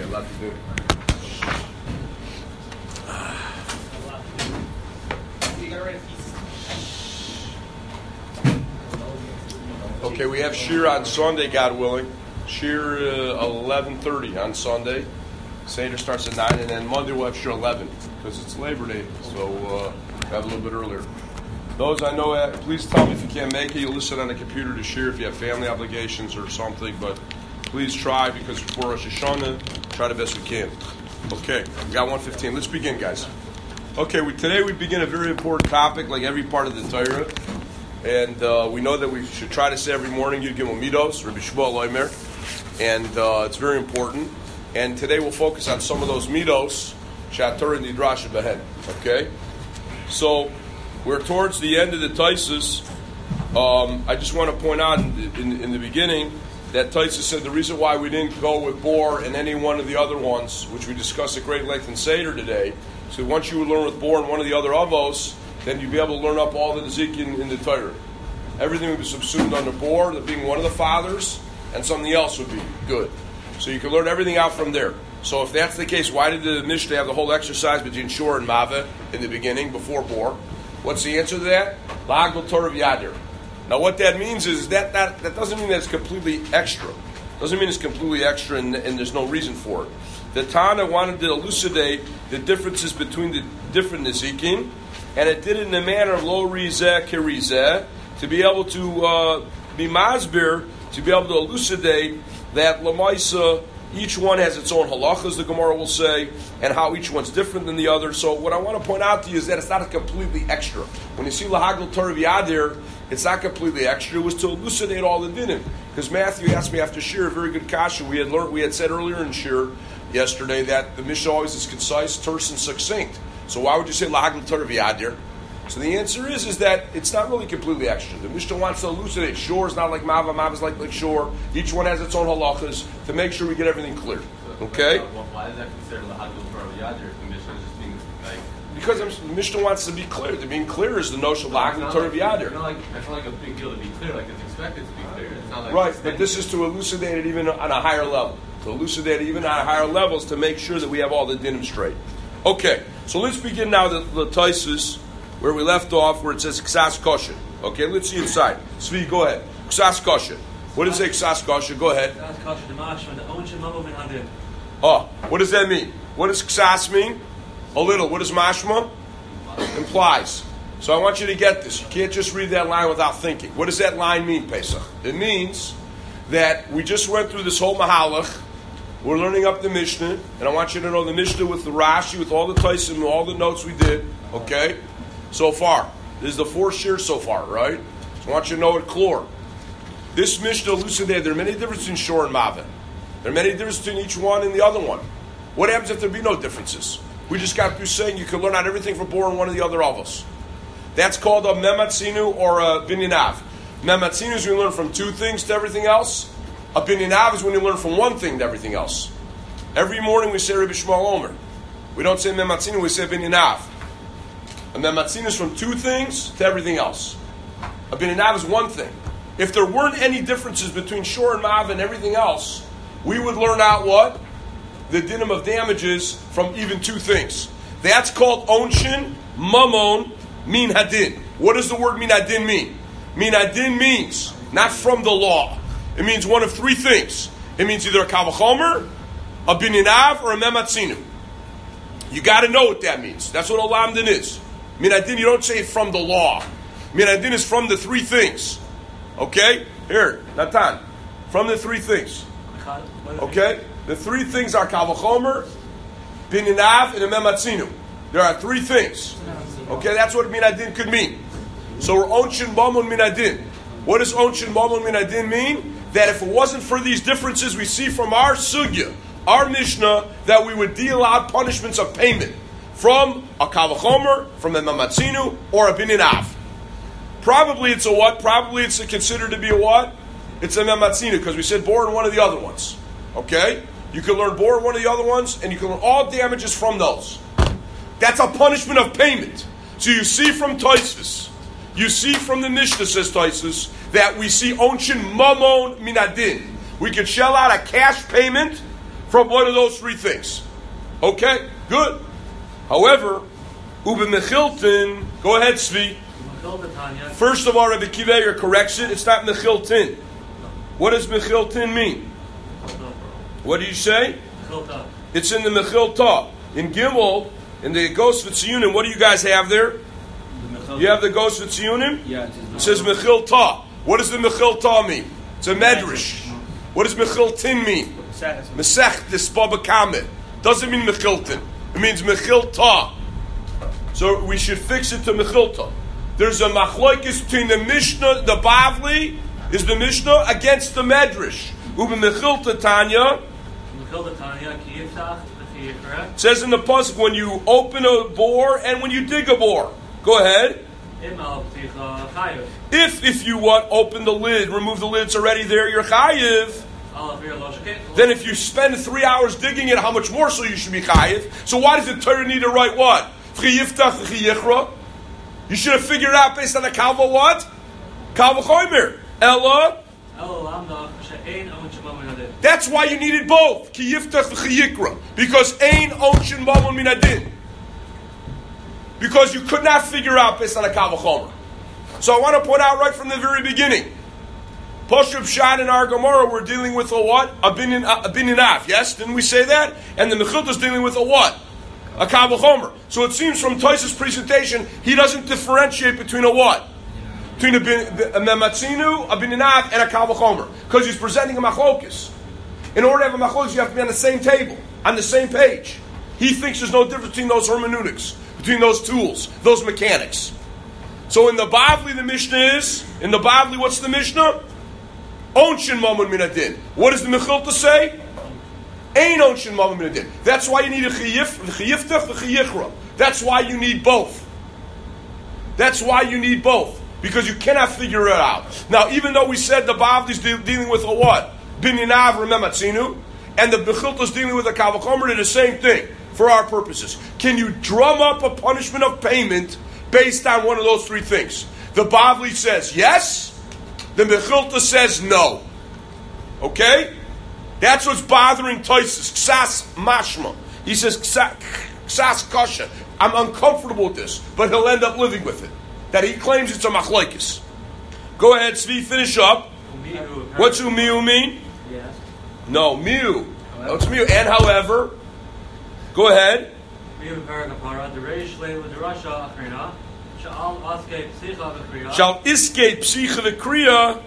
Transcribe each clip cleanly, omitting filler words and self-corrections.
a lot to do. Okay, we have Shir on Sunday, God willing. Shir 11:30 on Sunday. Seder starts at 9, and then Monday we'll have Shir 11 because it's Labor Day, so have a little bit earlier. Those I know, please tell me if you can't make it. You'll listen on the computer to Shir if you have family obligations or something, but please try because before Rosh Hashanah, try the best we can. Okay, we got 1:15. Let's begin, guys. Okay, today we begin a very important topic, like every part of the Torah. And we know that we should try to say every morning, Yud Gimel Midos, Rabbi Shmuel Loimer, and it's very important. And today we'll focus on some of those Midos, Shator and Nidrash Behen. Okay? So, we're towards the end of the Taisus. I just want to point out in the beginning that Taisus said the reason why we didn't go with Bor and any one of the other ones, which we discussed at great length in Seder today, so once you would learn with Bor and one of the other Avos, then you'd be able to learn up all the Nezikin in the Torah. Everything would be subsumed under Bor, that being one of the fathers, and something else would be good. So you can learn everything out from there. So if that's the case, why did the Mishnah have the whole exercise between Shor and Maveh in the beginning, before Bor? What's the answer to that? La'agdol Torah v'yadir. Now what that means is that doesn't mean that it's completely extra. Doesn't mean it's completely extra and there's no reason for it. The Tana wanted to elucidate the differences between the different Nezikin, and it did it in a manner of lo rizeh kerizeh, to be able to be masbir, to be able to elucidate that lamaisa, each one has its own halachas, the Gemara will say, and how each one's different than the other. So what I want to point out to you is that it's not a completely extra. When you see lahagdol Torah v'yadir, it's not completely extra. It was to elucidate all the dinim. Because Matthew asked me after Shir, a very good kasha. We had said earlier in Shir yesterday that the Mishnah always is concise, terse, and succinct. So why would you say lahagdol Torah v'yadir? So the answer is that it's not really completely extra. The Mishnah wants to elucidate. Shor is not like Maveh, Maveh is like Shor. Each one has its own halachas to make sure we get everything clear. Okay? Why is that considered lahagdol Torah v'yadir if the Mishnah is just being like... Because the Mishnah wants to be clear. The being clear is the notion of lahagdol Torah v'yadir. It's not like a big deal to be clear, like it's expected to be clear. It's not like right, but this is to elucidate it even on a higher level. To elucidate it even on higher levels to make sure that we have all the dinim straight. Okay, so let's begin now the Taisus, where we left off, where it says Ksas Kosher. Okay, let's see inside. Svi, go ahead. Ksas Kosher. What does it say, Ksas Kosher? Go ahead. Oh, what does that mean? What does Ksas mean? A little. What does Mashma? Implies. So I want you to get this. You can't just read that line without thinking. What does that line mean, Pesach? It means that we just went through this whole Mahalach. We're learning up the Mishnah, and I want you to know the Mishnah with the Rashi, with all the Taisim, all the notes we did, okay? So far. This is the fourth shir so far, right? So I want you to know it clear. This Mishnah elucidated there are many differences in Shor and Maveh. There are many differences between each one and the other one. What happens if there be no differences? We just got through saying you can learn out everything from Bor and one of the other avos. That's called a Mematzinu or a Binyanav. Mematzinu is when you learn from two things to everything else. A Binyanav is when you learn from one thing to everything else. Every morning we say Rabbi Shmuel Omer. We don't say Mematzinu, we say Binyanav. A Mematzinu is from two things to everything else. A Binyanav is one thing. If there weren't any differences between Shor and Mav and everything else, we would learn out what? The dinim of damages from even two things. That's called Onshin, Mamon, Min Hadin. What does the word Min Hadin mean? Min Hadin means not from the law. It means one of three things. It means either a Kavachomer, a Binyanav, or a Mematzinu. You got to know what that means. That's what Olamdin is. Min Hadin, you don't say it from the law. Min Hadin is from the three things. Okay? Here, Natan. From the three things. Okay? The three things are Kavachomer, Binyanav, and a Mematzinu. There are three things. Okay? That's what Min Hadin could mean. So we're Onshin Mamun Min Hadin. What does Onshin Mamun Min Hadin mean? That if it wasn't for these differences we see from our Sugya, our Mishnah, that we would deal out punishments of payment from a Kavachomer, from a Mematzinu, or a Binyanav. Probably it's a what? Probably it's considered to be a what? It's a Mematzinu, because we said Bor in one of the other ones. Okay? You can learn Bor in one of the other ones, and you can learn all damages from those. That's a punishment of payment. So you see from Tosfos, you see from the Mishnah, says Tosfos, that we see Onshin Mamon Min Hadin. We could shell out a cash payment from one of those three things. Okay, good. However, Uben Mechiltin, go ahead, Svi. First of all, Rabbi Kiva corrects it. It's not Mechiltin. What does Mechiltin mean? What do you say? It's in the Mechilta. In Gimel, in the Ghost of Tziyunim, what do you guys have there? You have the Ghost of Tziyunim? Yeah, it says Mechilta. What does the Mechilta mean? It's a Medrash. What does Mechiltin mean? Mesechtes Baba Kamet. Doesn't mean Mechiltin. It means Mechilta. So we should fix it to Mechilta. There's a machloikis between the Mishnah, the Bavli, is the Mishnah against the Medrash. Uben Mechilta Tanya. It says in the pasuk when you open a bore and when you dig a bore. Go ahead. If you open the lid, remove the lid, it's already there, you're chayiv. Then if you spend 3 hours digging it, how much more so you should be chayiv? So why does the Torah need to write what? You should have figured it out based on the Kalva what? Kalva Chomer. Ella. That's why you needed both. Ki yiftach v'chiyikra. Because ein onshin mamon min adin. Because you could not figure out based on a Kalva Chomer. So I want to point out right from the very beginning. Poshup Shad and our Gemara we're dealing with a what? A bininav. Yes? Didn't we say that? And the Mechilta is dealing with a what? A Kalva Chomer. So it seems from Tosfos' presentation, he doesn't differentiate between a what? Between a Mematzinu, a Bininav, and a Kalva Chomer. Because he's presenting a Machlokus. In order to have a Machlokus, you have to be on the same table, on the same page. He thinks there's no difference between those hermeneutics, between those tools, those mechanics. So in the Bavli, the Mishnah is, in the Bavli, what's the Mishnah? Onshin Mamun Min Adin. What does the Mechilta say? Ein onshin mamon min adin. That's why you need a chiyiftach v'chiyichra. That's why you need both. That's why you need both. Because you cannot figure it out. Now, even though we said the Bavli is dealing with a what? Binyanav remematzinu. And the Bechilta is dealing with a Kalva Chomer, they're the same thing for our purposes. Can you drum up a punishment of payment based on one of those three things? The Bavli says yes. The Bechilta says no. Okay? That's what's bothering Tosfos. Ksas mashma. He says, ksas kasha. I'm uncomfortable with this, but he'll end up living with it. That he claims it's a machlokes. Go ahead, Svi, finish up. What's umiu mean? Yes. No, miu. What's miu? And however. Go ahead. Shall escape psicha v'kriya.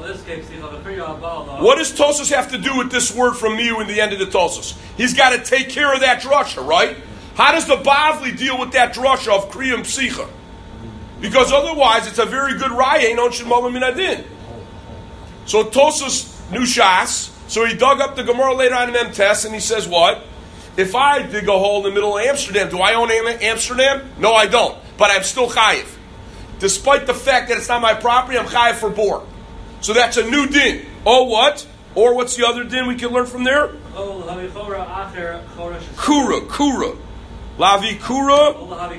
What does Tosfos have to do with this word from Miu in the end of the Tosfos? He's got to take care of that drasha, right? How does the Bavli deal with that drasha of Kriyam Psicha? Because otherwise it's a very good raya, ain't onshin mamon min adin. So Tosfos knew Shas, so he dug up the Gemara later on in Memtes and he says what? If I dig a hole in the middle of Amsterdam, do I own Amsterdam? No, I don't. But I'm still chayiv. Despite the fact that it's not my property, I'm chayiv for bor. So that's a new din. Oh, what? Or what's the other din we can learn from there? Kura. Lavi kura.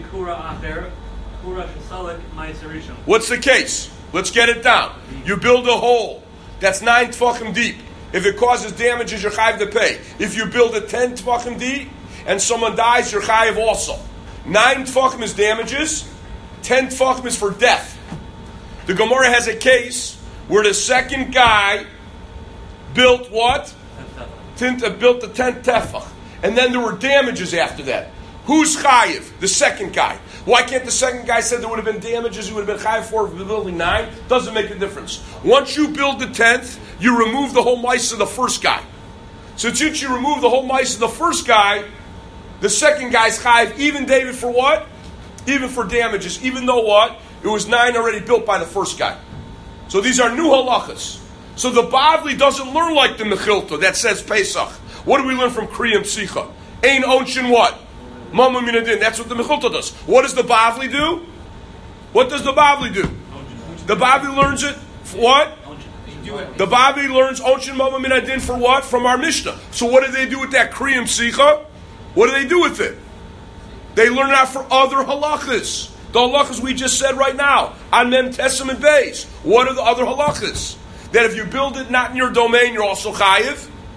What's the case? Let's get it down. You build a hole that's 9 tefachim deep. If it causes damages, you're chayiv to pay. If you build it 10 tefachim deep and someone dies, you're chayiv also. 9 tefachim is damages. 10 tefachim is for death. The Gemara has a case where the second guy built what? Built the 10th tefach. And then there were damages after that. Who's chayiv? The second guy. Why can't the second guy say there would have been damages he would have been chayiv for building 9? Doesn't make a difference. Once you build the 10th, you remove the whole mice of the first guy. So since you remove the whole mice of the first guy, the second guy's chayiv, even David for what? Even for damages. Even though what? It was 9 already built by the first guy. So these are new halachas. So the Bavli doesn't learn like the Mechilta that says Pesach. What do we learn from Kriyam Psicha? Ein onshin what? Mamon min adin. That's what the Mechilta does. What does the Bavli do? What does the Bavli do? The Bavli learns it for what? The Bavli learns onshin mamon min adin for what? From our Mishnah. So what do they do with that Kriyam Psicha? What do they do with it? They learn that for other halachas. The halachas we just said right now on Mem Tessim and Beis. What are the other halachas? That if you build it not in your domain, you're also chayiv.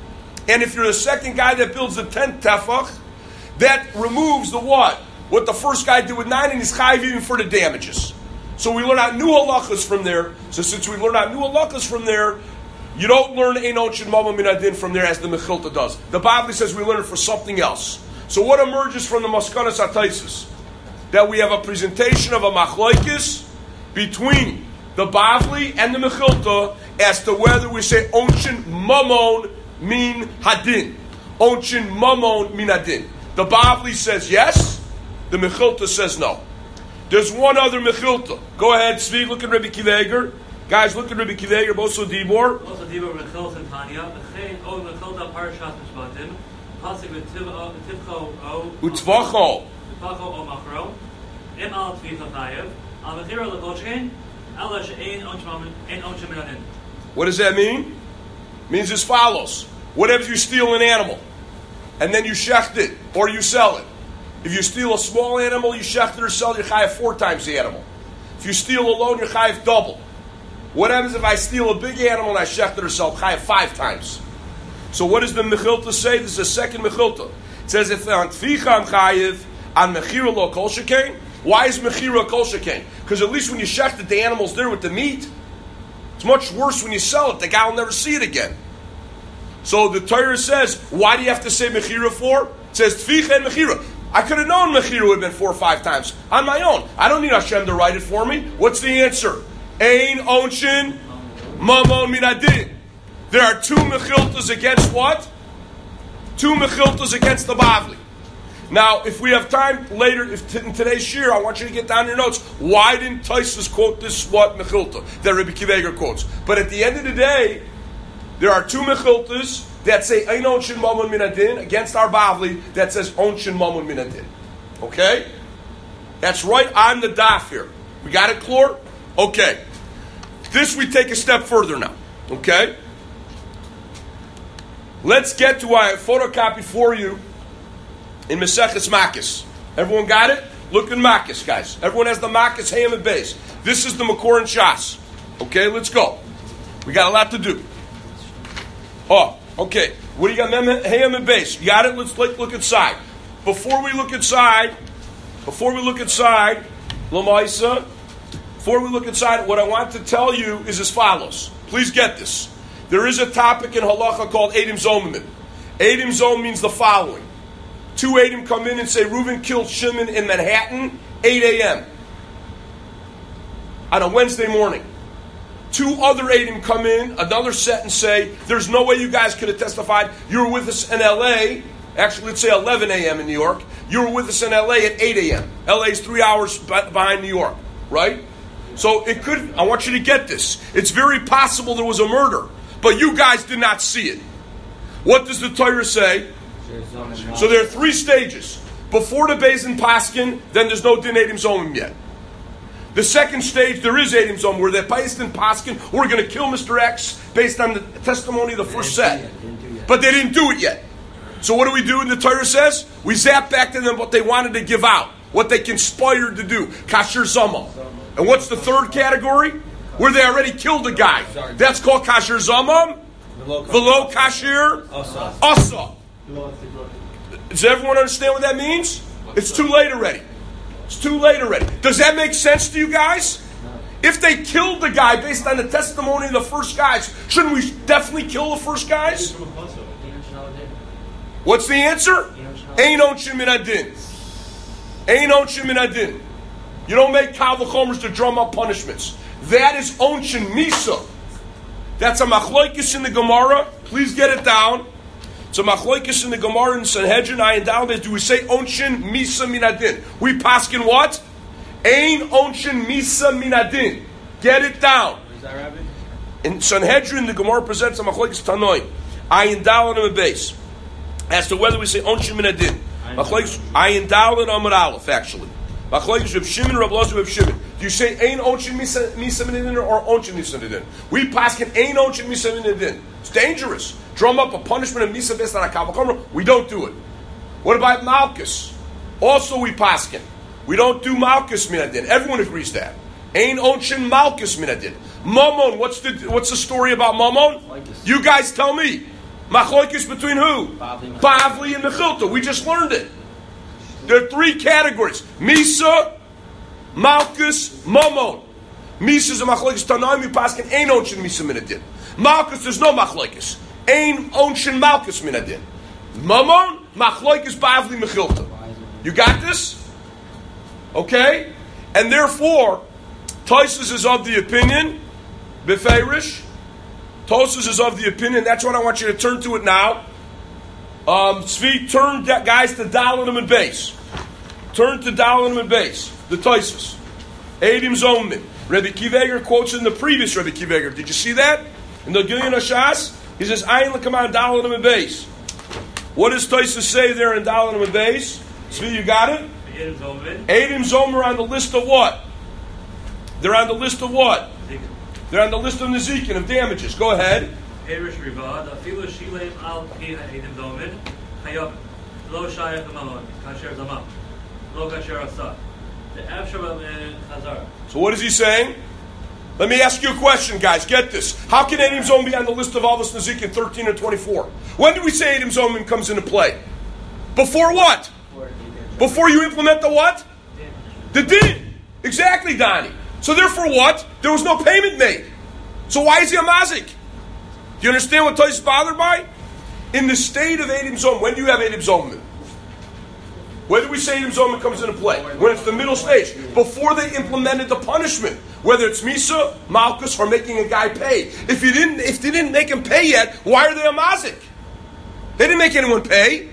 And if you're the second guy that builds the 10th tefach, that removes the what? What the first guy did with 9, and he's chayiv even for the damages. So we learn out new halachas from there. So since we learn out new halachas from there, you don't learn ein onchin mamon min adin from there as the Mechilta does. The Bavli says we learn it for something else. So what emerges from the Maskanas HaTaisus? That we have a presentation of a machlokes between the Bavli and the Mechilta as to whether we say onchin mamon min hadin. Onchin mamon min hadin. The Bavli says yes, the Mechilta says no. There's one other Mechilta. Go ahead, Tzvi, look at Rabbi Akiva Eiger. Guys, look at Rabbi Akiva Eiger, also Dibor. Also Dibor Mechilta and Tanya. V'chein o Mechilta Parashat Mishpatim. Pasuk v'tivcho o. Utzvacho. Utzvacho o machro. Im al tvicha chayev. Al mechira legoshkein. Ela she'ein onshim min adin. What does that mean? It means as follows. Whatever you steal an animal, and then you shecht it, or you sell it. If you steal a small animal, you shecht it or sell it, you're chayav 4 times the animal. If you steal alone, you're chayav double. What happens if I steal a big animal and I shecht it or sell it? Chayav 5 times. So what does the Mechilta say? This is the second Mechilta. It says, if on tficha I'm chayav, on mechira lo kol shekain. Why is mechira kol shekain? Because at least when you shecht it, the animal's there with the meat. It's much worse when you sell it. The guy will never see it again. So the Torah says, why do you have to say mechira for? It says tficha and mechira. I could have known mechira would have been 4 or 5 times on my own. I don't need Hashem to write it for me. What's the answer? Ein onshin mamon min adin. There are 2 mechiltas against what? 2 mechiltas against the Bavli. Now, if we have time later, in today's shir, I want you to get down your notes. Why didn't Taisus quote this what mechilta that Rabbi Akiva Eiger quotes? But at the end of the day, there are 2 mechiltas that say ein onshin mamon min adin against our Bavli that says onshin mamon min adin. Okay? That's right on the daf here. We got it, Clor? Okay. This we take a step further now. Okay? Let's get to what I photocopied for you in Maseches Makos. Everyone got it? Look in Makos, guys. Everyone has the Makos Hayam and Beis. This is the Makor and Shas. Okay, let's go. We got a lot to do. Oh, okay. What do you got? Hayam and Beis. You got it? Let's look inside. Before we look inside, Lamaisa, before we look inside, what I want to tell you is as follows. Please get this. There is a topic in halacha called Eidim Zomim. Eidim Zom means the following. 2 Eidim come in and say, Reuven killed Shimon in Manhattan, 8 a.m. on a Wednesday morning. 2 other Eidim come in, another set, and say, there's no way you guys could have testified. You were with us in L.A., actually, let's say 11 a.m. in New York. You were with us in L.A. at 8 a.m. L.A. is 3 hours behind New York, right? So it could, I want you to get this. It's very possible there was a murder, but you guys did not see it. What does the Torah say? So there are 3 stages. Before the Beis Din Paskin, then there's no Din Eidim Zomim yet. The second stage, there is Eidim Zomim, where the Beis Din Paskin, we're going to kill Mr. X based on the testimony of the first set. But they didn't do it yet. So what do we do when the Torah says? We zap back to them what they wanted to give out, what they conspired to do. Kasher Zama. And what's the third category? Where they already killed a guy. That's called Kasher Zama. Velo Kasher Asa. Does everyone understand what that means? It's too late already. It's too late already. Does that make sense to you guys? If they killed the guy based on the testimony of the first guys, shouldn't we definitely kill the first guys? What's the answer? Ein onshin min adin. Ein onshin min adin. You don't make kal v'chomers to drum up punishments. That is onshin misa. That's a machlokes in the Gemara. Please get it down. It's a machlokes in the Gemara in Sanhedrin. Ayin Daled. Do we say onshin misa min adin? We paskin what? Ein onshin misa min adin. Get it down. Is that Rabbi? In Sanhedrin, the Gemara presents a machlokes Tanoi. Ayin Daled and a base. As to whether we say onshin min adin. Machlokes Ayin Daled Amar Aleph actually. Machlokes Reb Shimon, Reb Elazar, Reb Shimon. Do you say ein onshin misa min adin or onshin misa min adin? We paskin ein onshin misa min adin. It's dangerous. Drum up a punishment of misa based on a kavachomer. We don't do it. What about Malchus? Also we paskin. We don't do Malchus min adin. Everyone agrees that. Ein onshin Malchus min adin. Mammon. What's the story about Mammon? You guys tell me. Machlokes between who? Bavli and Mechilta. We just learned it. There are three categories. Misa, Malkus, Mamon. Misa is a Machlokes Tanaim, Paskin, Ein Onshin Misa Minadin. Malkus, there's no Machlokes. Ein Onshin Malkus Minadin. Mamon, Machlokes Bavli Mechilta. You got this? Okay? And therefore, Tosfos is of the opinion, Beferish, Tosfos is of the opinion, that's what I want you to turn to it now. Tzvi, turn guys to Dallanim and Beis. Turn to Dallanim and Beis. The Tosfos. Eidim Zomin. Rabbi Kiveger quotes in the previous Rabbi Kiveger. Did you see that? In the Gilyon HaShas, he says, Ayin l'kaman Dallanim and Beis. What does Tosfos say there in Dallanim and Beis? Tzvi, you got it? Eidim Zomin are on the list of what? They're on the list of what? They're on the list of Nezikin, of damages. Go ahead. Perish Rivad, Afilu Shileim Al Pi Eidim Zomin, Chayab, Lo Shayach Mamon, Kasher Zamam, Lo Kasher Asa, the Avshabam and Chazar. So what is he saying? Let me ask you a question, guys. Get this. How can Eidim Zomin be on the list of Avos Nezikin 13 and 24? When do we say Eidim Zomin comes into play? Before what? Before you implement the what? The din. Exactly, Donnie. So therefore what? There was no payment made. So why is he a mazik? Do you understand what Tosfos is bothered by? In the state of Eidim Zomin, when do you have Eidim Zomin? When do we say Eidim Zomin comes into play? When it's the middle stage. Before they implemented the punishment. Whether it's Misa, Malkus, or making a guy pay. If they didn't make him pay yet, why are they a mazik? They didn't make anyone pay.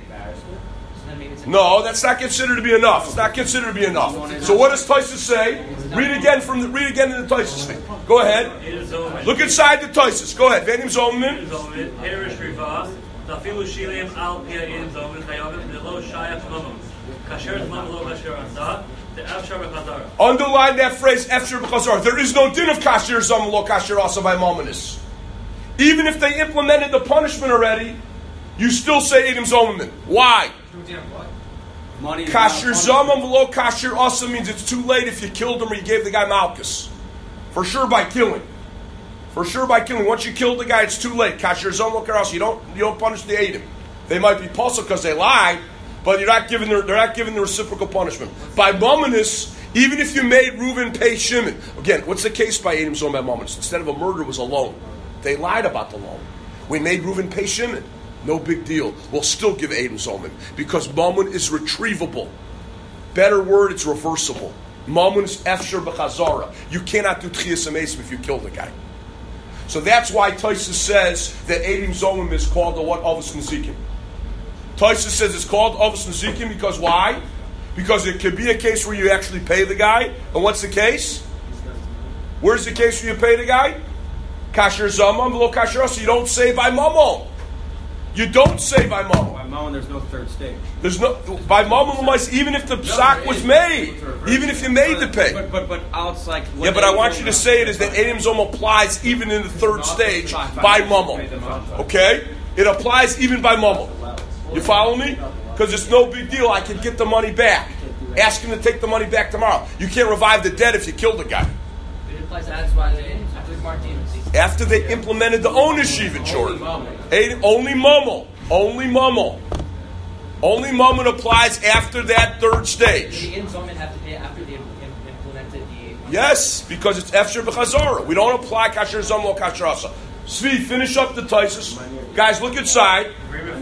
No, that's not considered to be enough. It's not considered to be enough. So what does Tosfos say? Read again in the Tosfos thing. Go ahead. Look inside the Tosfos. Go ahead. Eidim Zomin. Perish Rivad, Afilu Shileim Al Pi Eidim Zomin, Chayab, Lo Shayach Mamon, Kasher Zamam, Lo Kasher Asa, the Avshar B'Chazar. Underline that phrase, Efshar B'Chazar. There is no din of Kasher Zamam, Lo Kasher Asa by Mamonis. Even if they implemented the punishment already, you still say Eidim Zomin. Why? Kasher Zamam Lo Kasher Asa means it's too late if you killed him or you gave the guy Malchus. For sure by killing. For sure by killing. Once you kill the guy, it's too late. Kasher Zamam Lo Kasher Asa. You don't punish the Eidim. They might be puzzled because they lied, but they're not giving the reciprocal punishment. By Mamonis, even if you made Reuven pay Shimon. Again, what's the case by Eidim Zomin by Mamonis? Instead of a murder, it was a loan. They lied about the loan. We made Reuven pay Shimon. No big deal. We'll still give Eidim Zomin because Mammon is retrievable. Better word, it's reversible. Mammon is Efshar B'Chazara. You cannot do Tchias HaMesim if you kill the guy. So that's why Tosfos says that Eidim Zomin is called the what? Avos Nezikin. Tosfos says it's called Avos Nezikin because why? Because it could be a case where you actually pay the guy. And what's the case? Where's the case where you pay the guy? Kasher Zamam, Lo Kasher Asa. You don't say by Mammon. You don't say by Mammon. By Mammon, there's no third stage. There's no by Mammon, even if the psak was made, even if you made the pay. But outside. Yeah, but I want you to say it is that Eidim Zomin applies even in the third stage by Mammon. Okay, it applies even by Mammon. You follow me? Because it's no big deal. I can get the money back. Ask him to take the money back tomorrow. You can't revive the dead if you kill the guy. It applies after they implemented the ownership in Jordan. Only Mammon. Only Mammon. Only Mammon applies after that third stage. The Zomin have to pay after they implemented the... Yes, because it's Efshar B'Chazara. We don't apply Kasher Zamam Lo Kasher Asa. Svi, finish up the Tosfos. Guys, look inside.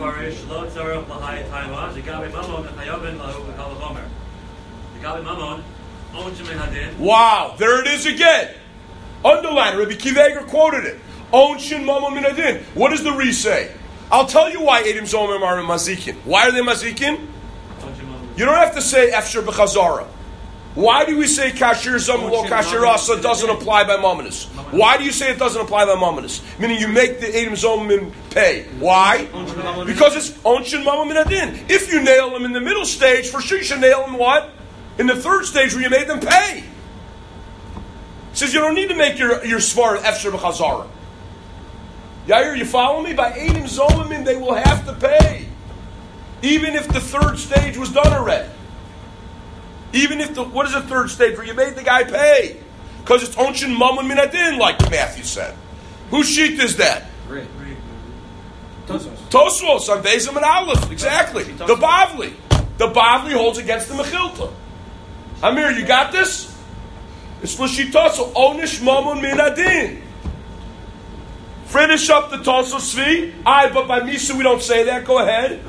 Wow, there it is again. Underline, Rabbi Kiveger quoted it. Onshin Mamon Min Adin. What does the Re say? I'll tell you why Eidim Zomin are mazikin. Why are they mazikin? You don't have to say Efshar B'Chazara. Why do we say Kasher Zamam Lo Kasher Asa doesn't apply by Mamonis? Why do you say it doesn't apply by Mamonis? Meaning you make the Eidim Zomin pay. Why? Because it's Onshin Mamon Min Adin. If you nail them in the middle stage, for sure you should nail them what? In the third stage where you made them pay. It says you don't need to make your svar Efshar B'Chazara. Yair, you follow me? By Eidim Zomin, they will have to pay. Even if the third stage was done already. Even if what is the third stage where you made the guy pay? Because it's Onshin Mamon Min Adin, like Matthew said. Whose sheet is that? Tosfos on Bezim and Aleph. Exactly. The Bavli. The Bavli holds against the Mechilta. Amir, you got this? It's L'shitoso. Onish Mamun Min Adin. Finish up the Toso Svi. But by Misa we don't say that. Go ahead.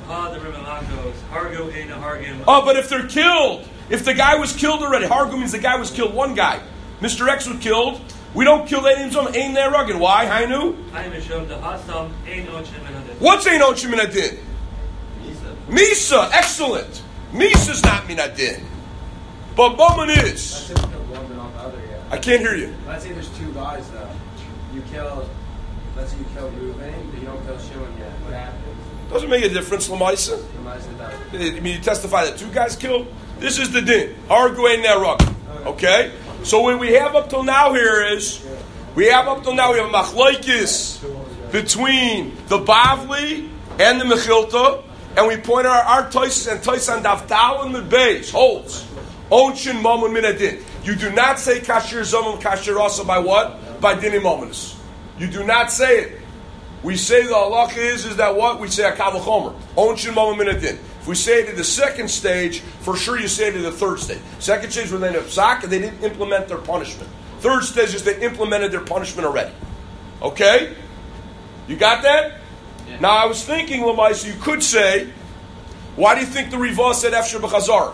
Oh, but if they're killed, if the guy was killed already, Hargu means the guy was killed, one guy. Mr. X was killed. We don't kill Eidim Zom, Ein Neragin. Why? Hainu? What's Ein Ochim Min Adin? Misa. Excellent. Misa's not Min Adin. But Mamun is. I can't hear you. Let's say there's two guys though. Let's say you kill Reuven, but you don't kill Shimon yet. What happens? Doesn't make a difference, Lamaisa. I mean, you testify that two guys killed? This is the din. Hargu Ein Neragin. Okay? So what we have up till now here is, we have a machlokes between the Bavli and the Mechilta, and we point out our Tosis and Tosis on Davdal and the Beis holds. Onshin Mamun Min Adin. You do not say Kashir Zomim Kashir Asa by what? By Dinim Mominus. You do not say it. We say the halacha is that what? We say Akav Chomer. Onshin Mamun Min Adin. If we say it at the second stage, for sure you say it at the third stage. Second stage when they have Psak and they didn't implement their punishment. Third stage is they implemented their punishment already. Okay? You got that? Yeah. Now I was thinking, Lamai, so you could say, why do you think the Rivah said Efshar B'Chazara?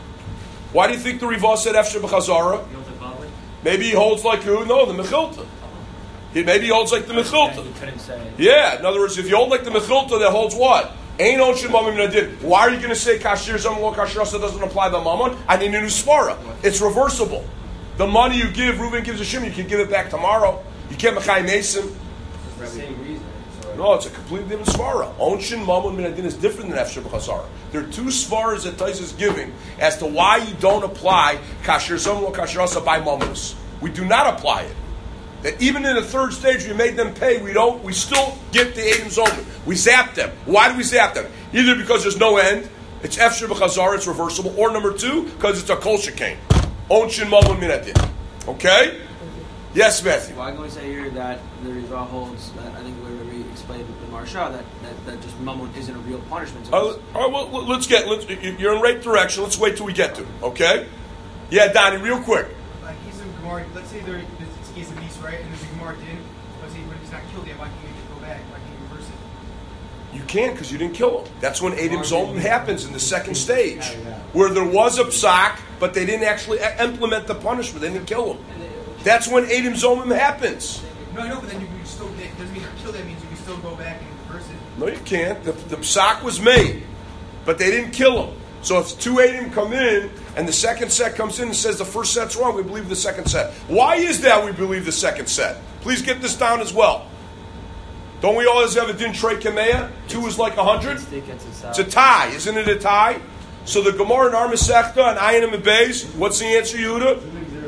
Why do you think the Rivah said Efshar B'Chazara? Maybe he holds like who? No, the Mechilta. Maybe he holds like the Mechilta. Yeah, in other words, if you hold like the Mechilta, that holds what? Ain't Onshin Mamon Min Adin. Why are you going to say Kashir Zom Lo Kashir Asa doesn't apply the Mamon? I need a new Svara. It's reversible. The money you give, Reuven gives a Shimon, you can give it back tomorrow. You can't Mechai Mason. It's the same reason. No, it's a completely different Svara. Onshin Mamon Min Adin is different than Efshar B'Chazara. There are two Svaras that Tais is giving as to why you don't apply Kashir Zom Lo Kashir Asa by Mamonos. We do not apply it. That even in the third stage we made them pay, we still get the Eidim Zomim. We zap them. Why do we zap them? Either because there's no end, it's Efshar B'Chazara, it's reversible, or number two, because it's a Kol Shekain. Onshin Mamon Min Adin. Okay? Yes, Matthew. Well, I'm going to say here that the Rivah holds that, I think the way we explained the Marsha, that just Mamon isn't a real punishment. All right, well, you're in the right direction. Let's wait till we get to it, okay? Yeah, Donnie, real quick. Like, he's in Gemara, let's say there's a case of Nis, right? And there's a Gemara din, let's say, but he's not killed yet, why can't you just go back? Why can't you reverse it? You can't, because you didn't kill him. That's when Eidim Zomim happens in the second stage, where there was a psak, but they didn't actually implement the punishment. They didn't kill him. That's when Eidim Zomim happens. No, I know, but then you still, it doesn't mean you're killed, that means you can still go back and reverse it. No, you can't. The psak was made, but they didn't kill him. So if two Eidim come in, and the second set comes in and says the first set's wrong, we believe the second set. Why is that we believe the second set? Please get this down as well. Don't we always have a din trey kameya? 2 is like 100? It's a tie. Isn't it a tie? So the Gemara in our Masechta and Ayin and Beis, what's the answer, Yehuda?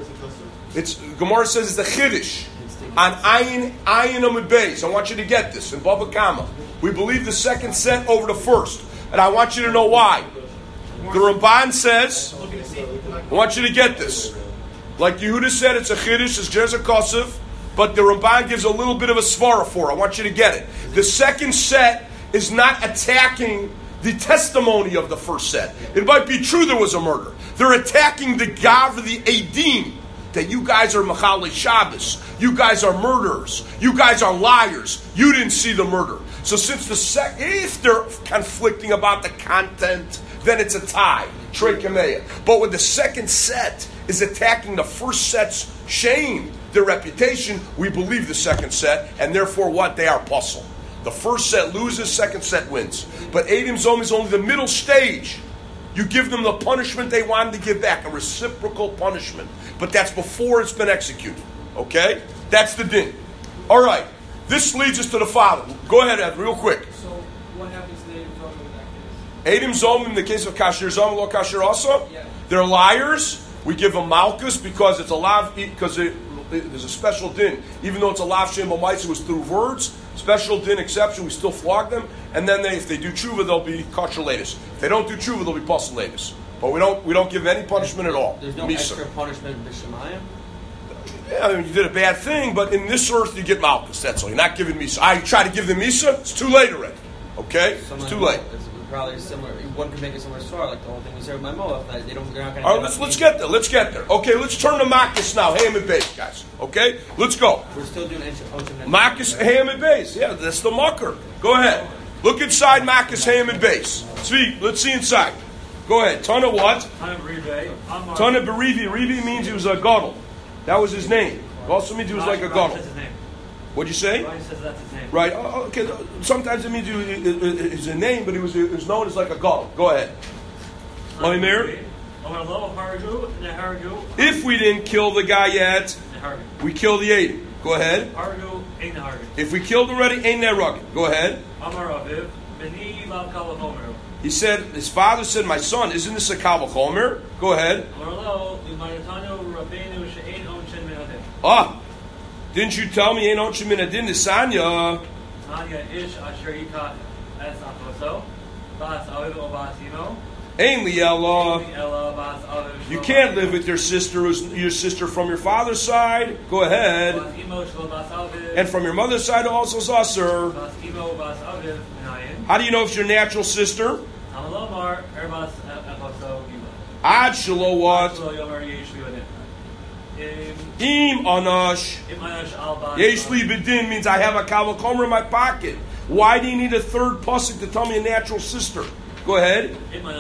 It's Gemara says it's a chiddush on Ayin and Beis. I want you to get this in Bava Kama. We believe the second set over the first, and I want you to know why. The Ramban says, I want you to get this. Like Yehuda said, it's a chiddush, it's Jezer Kosov, but the Ramban gives a little bit of a svara for it. I want you to get it. The second set is not attacking the testimony of the first set. It might be true there was a murder. They're attacking the Gav, the Eidim, that you guys are Mechalei Shabbos. You guys are murderers. You guys are liars. You didn't see the murder. So since if they're conflicting about the content, then it's a tie, Trey Kameya. But when the second set is attacking the first set's shame, their reputation, we believe the second set, and therefore what? They are puzzle. The first set loses, second set wins. But Eidim Zom is only the middle stage. You give them the punishment they wanted to give back, a reciprocal punishment. But that's before it's been executed. Okay? That's the din. All right. This leads us to the following. Go ahead, Ed, real quick. So, what happens to Eidim Zom in that case? Eidim Zom in the case of Kashir Zom, Lo Kashir also, they're liars. We give them Malchus because it's a lav, because there's a special din. Even though it's a lav shem b'maisa, it was through words. Special din exception, we still flog them. And then if they do tshuva, they'll be kosher latest. If they don't do tshuva, they'll be pasal latest. But we don't give any punishment at all. There's no extra punishment in Bishamayim? Yeah, I mean, you did a bad thing, but in this earth you get Malchus, that's all. You're not giving Misa. I try to give them Misa, it's too late already. Okay? It's too late. It's probably similar. One could make a similar story, like the whole thing we said with my Moab. That they're not going to. All right, let's get there. Let's get there. Okay, let's turn to Makis now. Ham and Beis, guys. Okay? Let's go. We're still doing Makis, Ham and Beis. Yeah, that's the mucker. Go ahead. Look inside Makis, Ham and Beis. Let's see inside. Go ahead. Ton of what? Ton of Rive. Ton of Berevi. Revi means he was a gadol. That was his name. It also means he was like a gadol. That's his name. What'd you say? Ryan says that's his name. Right. Okay. Sometimes it means it's a name, but he was known as like a gadol. Go ahead. Omer. If we didn't kill the guy yet, we kill the Eidim. Go ahead. If we killed already, ain't that rugged. Go ahead. He said, his father said, my son, isn't this a Kal V'chomer? Go ahead. Didn't you tell me ain't Onshin Min Adin Nisanya? Ain't Liella. You can't live with your sister who's your sister from your father's side. Go ahead. And from your mother's side also Zasser. How do you know if it's your natural sister? Ad Shalo what? Im Anash. Yesh Li B'din means I have a Kal V'chomer in my pocket. Why do you need a third pasuk to tell me a natural sister? Go ahead.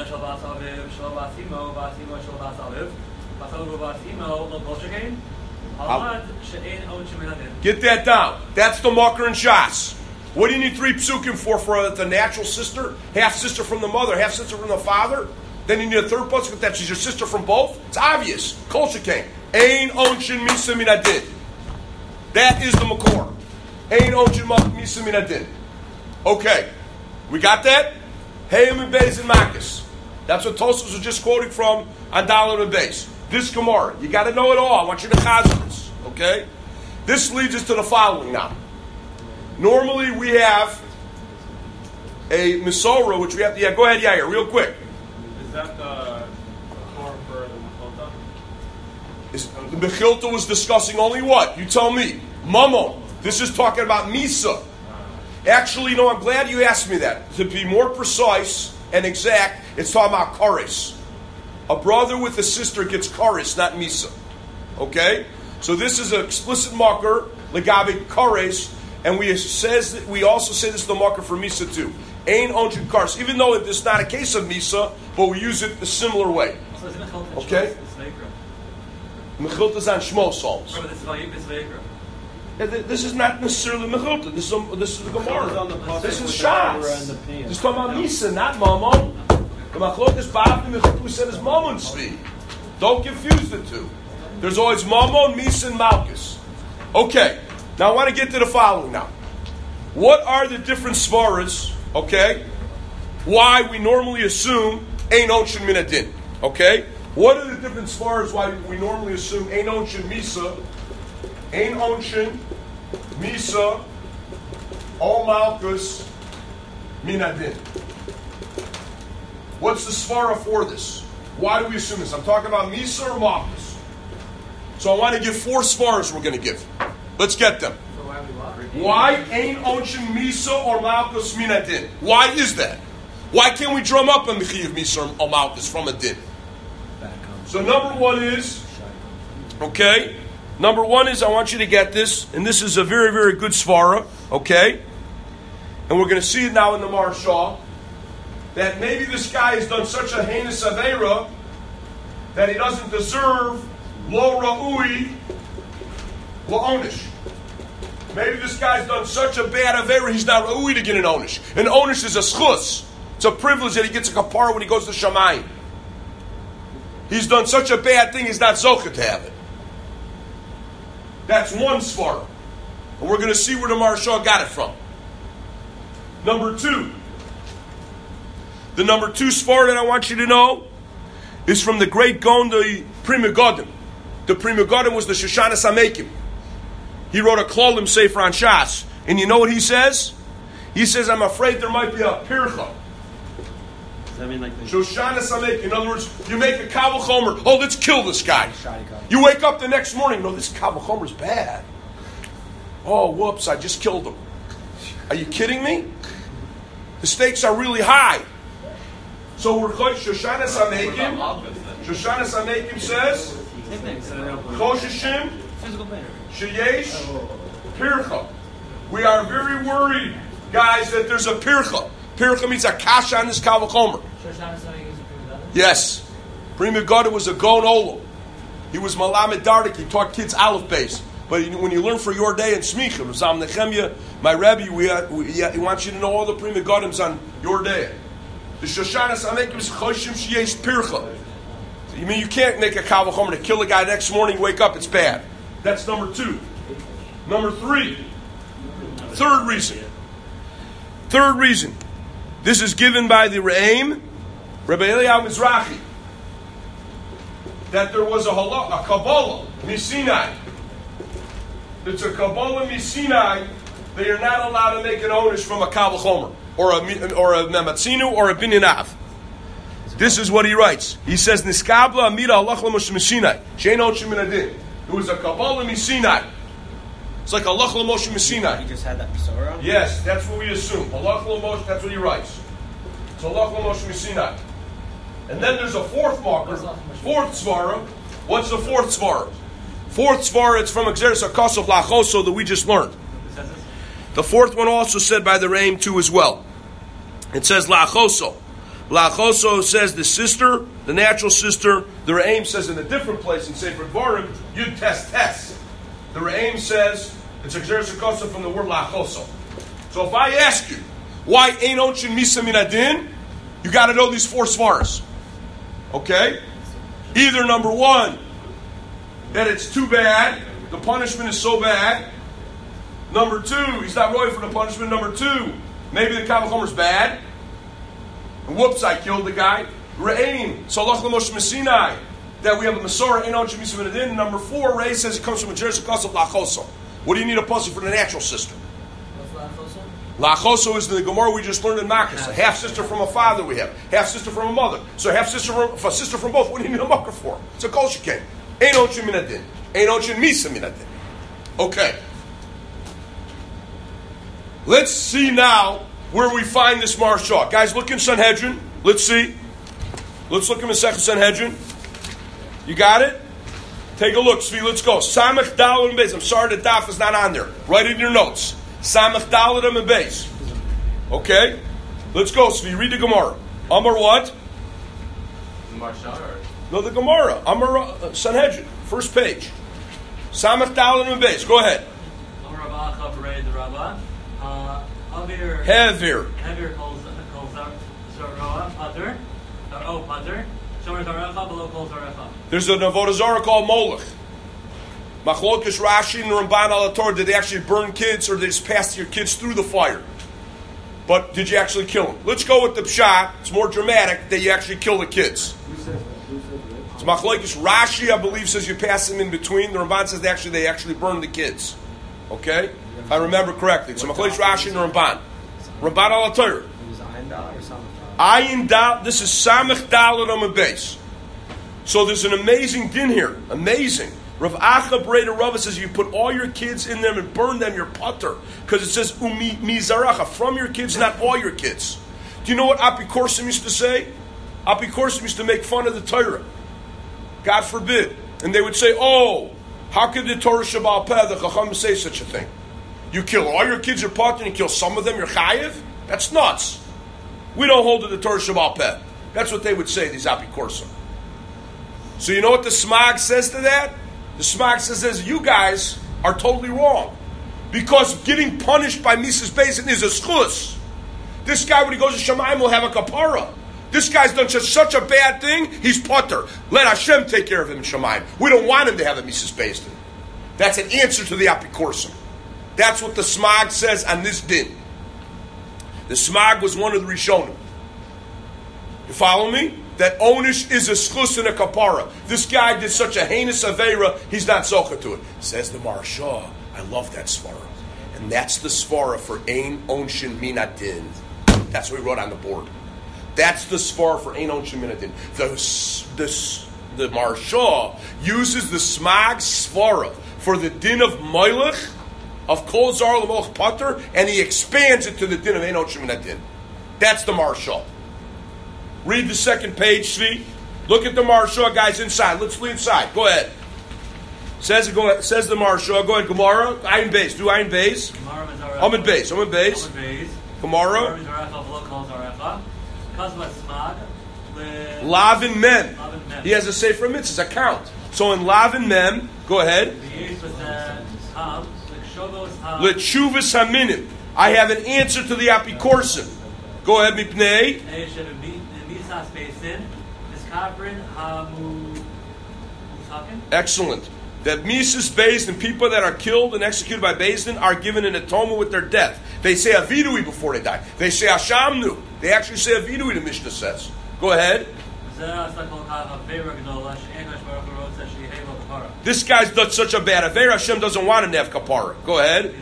Get that down. That's the Makar and Shas. What do you need 3 psukim for the natural sister? Half sister from the mother, half sister from the father? Then you need a third pasuk that she's your sister from both? It's obvious. Kol shekain. Ein onshin misa min adin. That is the makor. Ein onshin misa min adin. Okay. We got that? Hayim and Beis and Makis. That's what Tosfos was just quoting from on Dalet and Beis. This Gemara. You got to know it all. I want you to chazan this. Okay? This leads us to the following now. Normally we have a Misora, which we have to... Yeah, go ahead, Yair, real quick. Is that the form for the Mechilta? The Mechilta was discussing only what? You tell me. Mammon. This is talking about Misa. Actually, I'm glad you asked me that. To be more precise and exact, it's talking about Kares. A brother with a sister gets Kares, not Misa. Okay? So this is an explicit marker, Legabi Kares, and we also say this is the marker for Misa too. Ain Onjin Kares. Even though it's not a case of Misa, but we use it a similar way. Okay? Mechilta is on Shmo Psalms. This is not necessarily Mechilta. This is the Gemara. This is Shas. This is talking about Misa, not Mammon. The Machlokas Bab and Mechilta we said is Mammon Tzvi. Don't confuse the two. There's always Mammon, Misa, and Malchus. Okay. Now I want to get to the following now. What are the different svaras, okay? Why we normally assume Ein Onshin Min Adin. Okay? What are the different svaras why we normally assume Ein Onshin Misa, Ein Onshin, Misa, O Malchus, Min Adin? What's the svara for this? Why do we assume this? I'm talking about Misa or Malchus. So I want to give 4 svaras we're going to give. Let's get them. Why ain't Onshin Misa or Malchus Min Adin? Why is that? Why can't we drum up a Mechi of Misa or Malchus from a din? So number 1 is, okay? Number 1 is, I want you to get this, and this is a very, very good svara, okay? And we're going to see it now in the Maharsha, that maybe this guy has done such a heinous avera that he doesn't deserve lo ra'ui la'onish. Maybe this guy's done such a bad avera, he's not ra'ui to get an onish. An onish is a schus. It's a privilege that he gets a kapara when he goes to Shamayim. He's done such a bad thing, he's not zocheh to have it. That's one svara. And we're going to see where the Maharsha got it from. Number 2. The number 2 svara that I want you to know is from the great Gaon, the Pri Megadim. The Pri Megadim was the Shoshana Samekim. He wrote a Klolim Sefer on Shas. And you know what he says? He says, I'm afraid there might be a pircha. Does that mean like the Shoshana Samekim. In other words, you make a Kal V'chomer. Oh, let's kill this guy. You wake up the next morning. No, this Kal V'chomer's bad. Oh, whoops, I just killed him. Are you kidding me? The stakes are really high. So we're Shoshana Samekim. Shoshana Samekim says, Choshishim Sheyesh Pircha. We are very worried, guys, that there's a Pircha. Pircha means a kasha on this Kal V'chomer. Yes. Prima Gada was a Gon Olam. He was Malamed Dardik. He taught kids Aleph Beis. But when you learn for your day in Smichim, Zam Nechemya, my Rebbe, he wants you to know all the Prima Gadims on your day. The Shoshana Samekim is Choshim Sheyesh Pircha. You mean you can't make a Kal V'chomer to kill a guy next morning, wake up, it's bad. That's number 2. Number 3. Third reason. This is given by the Re'aim, Rabbi Eliyahu Mizrahi, that there was a Kabbalah, Misinai. It's a Kabbalah Misinai. They are not allowed to make an onish from a Kal V'chomer, or a Mematzinu, or a Binyanav. This is what he writes. He says, Niskabla Amida Allah L'Moshe Misinai. Shein Ochim Min Adin. It was a Kabbalah Misinai. It's like Allah L'Moshe Misinai. He just had that Masorah? Yes, that's what we assume. Allah L'Moshe, that's what he writes. It's Allah L'Moshe Misinai. And then there's a fourth marker, fourth svara. What's the fourth svara? Fourth svara, it's from Exeris HaKosov Lachoso that we just learned. The fourth one also said by the Re'aim too as well. It says Lachoso. Lachoso says the sister, the natural sister. The Re'aim says in a different place in Sefer Dvarim, Yud Tes. The Re'aim says it's Exeris HaKosov from the word Lachoso. So if I ask you, why Ein Onshin Misa Min Adin? You got to know these 4 svaras. Okay? Either number 1, that it's too bad, the punishment is so bad. Number 2, he's not roy for the punishment. Number 2, maybe the Kal V'chomer is bad. And whoops, I killed the guy. Re'aim, Salach L'Moshe Misinai, that we have a Masorah, Ein Onshin Misa Min Adin. Number 4, Ray says it comes from a Jersey Kosov Lachoso. What do you need a puzzle for the natural sister? Lachoso is the Gemara we just learned in Makkas. A half sister from a father we have, half sister from a mother. So half sister from a sister from both. What do you need a mucker for? It's a kol shekain. Ein Onshin Min Adin. Ein Onshin Misa Min Adin. Okay. Let's see now where we find this Marsha. Guys, look in Sanhedrin. Let's see. Let's look in Masechet Sanhedrin. You got it? Take a look, Svi. Let's go. Samech Daled and Beis. I'm sorry the daf is not on there. Write it in your notes. Samech Daled and Beis. Okay? Let's go, Svi. Read the Gemara. Amar what? No, the Gemara. Amar Sanhedrin. First page. Samech Daled and Beis. Go ahead. Hevir calls Zarah Pater. Pater. Shomer Zarecha below calls Zarecha. There's an Avodah Zarah called Molech. Machlokes Rashi and Ramban al Torah, did they actually burn kids or did they just pass your kids through the fire? But did you actually kill them? Let's go with the pshat. It's more dramatic that you actually kill the kids. It's Machlokes Rashi, I believe, says you pass them in between. The Ramban says they actually burned the kids. Okay? If I remember correctly. So Machlokes Rashi and Ramban. Ramban al Torah. Ayin Dal, this is Samech Daled on Beis. So there's an amazing din here. Amazing. Rav Acha Breda Rava says you put all your kids in them and burn them, you're putter. Because it says Mizaracha, from your kids, not all your kids. Do you know what Apikorsim used to say? Apikorsim used to make fun of the Torah. God forbid. And they would say, oh, how could the Torah Shabbal Peh, the Chacham, say such a thing? You kill all your kids, you're putter, and you kill some of them, you're chayiv? That's nuts. We don't hold to the Torah Shabbal Peh. That's what they would say, these Apikorsim. So you know what the Smag says to that? The Smag says, you guys are totally wrong. Because getting punished by Mrs. Bezin is a schus. This guy, when he goes to Shamayim, will have a kapara. This guy's done such a bad thing, he's putter. Let Hashem take care of him in Shamayim. We don't want him to have a Mrs. Bezin. That's an answer to the Apikorsim. That's what the Smag says on this din. The Smag was one of the Rishonim. You follow me? That Onish is a schus and a kapara. This guy did such a heinous aveira, he's not zocha to it. Says the Marsha, I love that svara. And that's the svara for Ein Onshin Minadin. That's what we wrote on the board. That's the svara for Ein Onshin Minadin. The Marsha uses the Smag svara for the din of Moilech, of Kol Zar L'Moch Pater, and he expands it to the din of Ein Onshin Minadin. That's the Marshal. Read the second page, Svi. Look at the Marshal, guys, inside. Let's flee inside. Go ahead. Says the Marshal. Go ahead, Gemara. Ayin Beis. Do Ayin Beis. Amid Beis. Amid Beis. Gemara. Lavin Mem. He has a Sefer Mitzvahs account. So in Lavin Mem, go ahead. Letshuvas Haminim. I have an answer to the Apikorsim. Go ahead, Mipnei. Excellent. That Mises Beis and people that are killed and executed by Beis Din are given an atonement with their death. They say Avidui before they die. They say Hashamnu. They actually say Avidui, the Mishnah says. Go ahead. This guy's done such a bad affair. Hashem doesn't want a Nev Kapara. Go ahead.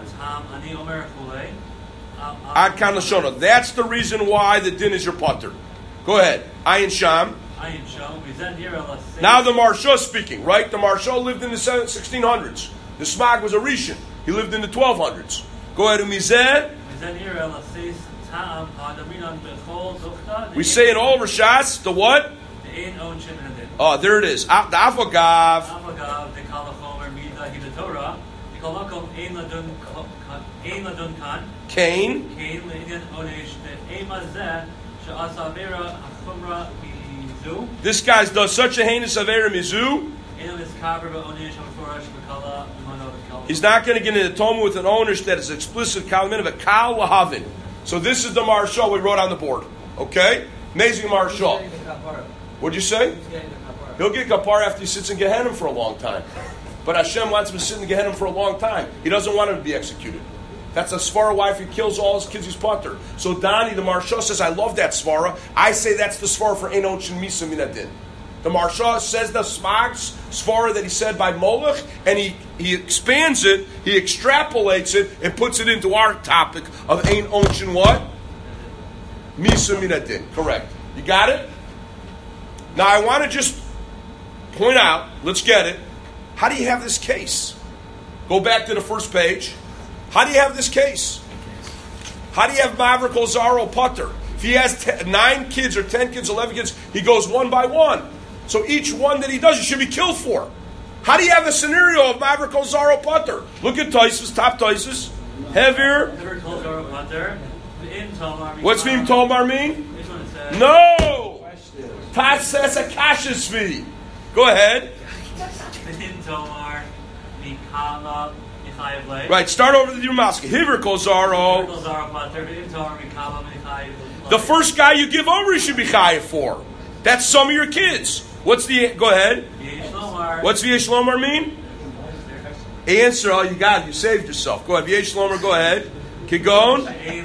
Adkan Lashona. That's the reason why the din is your putter. Go ahead. Ayin Sham. Now the Marshal speaking, right? The Marshal lived in the 1600s. The Smag was a Rishon. He lived in the 1200s. Go ahead, Umizeh. We say in all Rishas, the what? Oh, there it is. The Afagav. Cain. This guy's done such a heinous avera mizu. He's not going to get an atonement with an ownish that is explicit kalmin of a kal lahavin. So this is the Marshal we wrote on the board. Okay? Amazing Marshal. What'd you say? He'll get kapar after he sits in Gehenna for a long time. But Hashem wants him to sit in Gehenna for a long time. He doesn't want him to be executed. That's a svara wife. He kills all his kids. He's putter. So Dani, the Marshal, says, I love that svara. I say that's the svara for Ein Onshin Misa Minadin. The Marshal says the Smag's svara that he said by Molech, and he expands it, he extrapolates it, and puts it into our topic of Ein Onshin what? Misa Minadin. Correct. You got it? Now I want to just point out, let's get it. How do you have this case? Go back to the first page. How do you have this case? How do you have Maverick Ozaro Putter? If he has 9 kids or 10 kids, 11 kids, he goes one by one. So each one that he does, he should be killed for. How do you have the scenario of Maverick Ozaro Putter? Look at Taisus, top Taisus. Heavier. What's Mim Tomar mean? No! Tat says Akashasvi. Go ahead. Right, start over the Dumaska. Hiver Kozaro. The first guy you give over, you should be chayiv for. That's some of your kids. Go ahead. What's V'yesh Lomar mean? Answer, you got it. You saved yourself. Go ahead. V'yesh Lomar, go ahead. Kigon.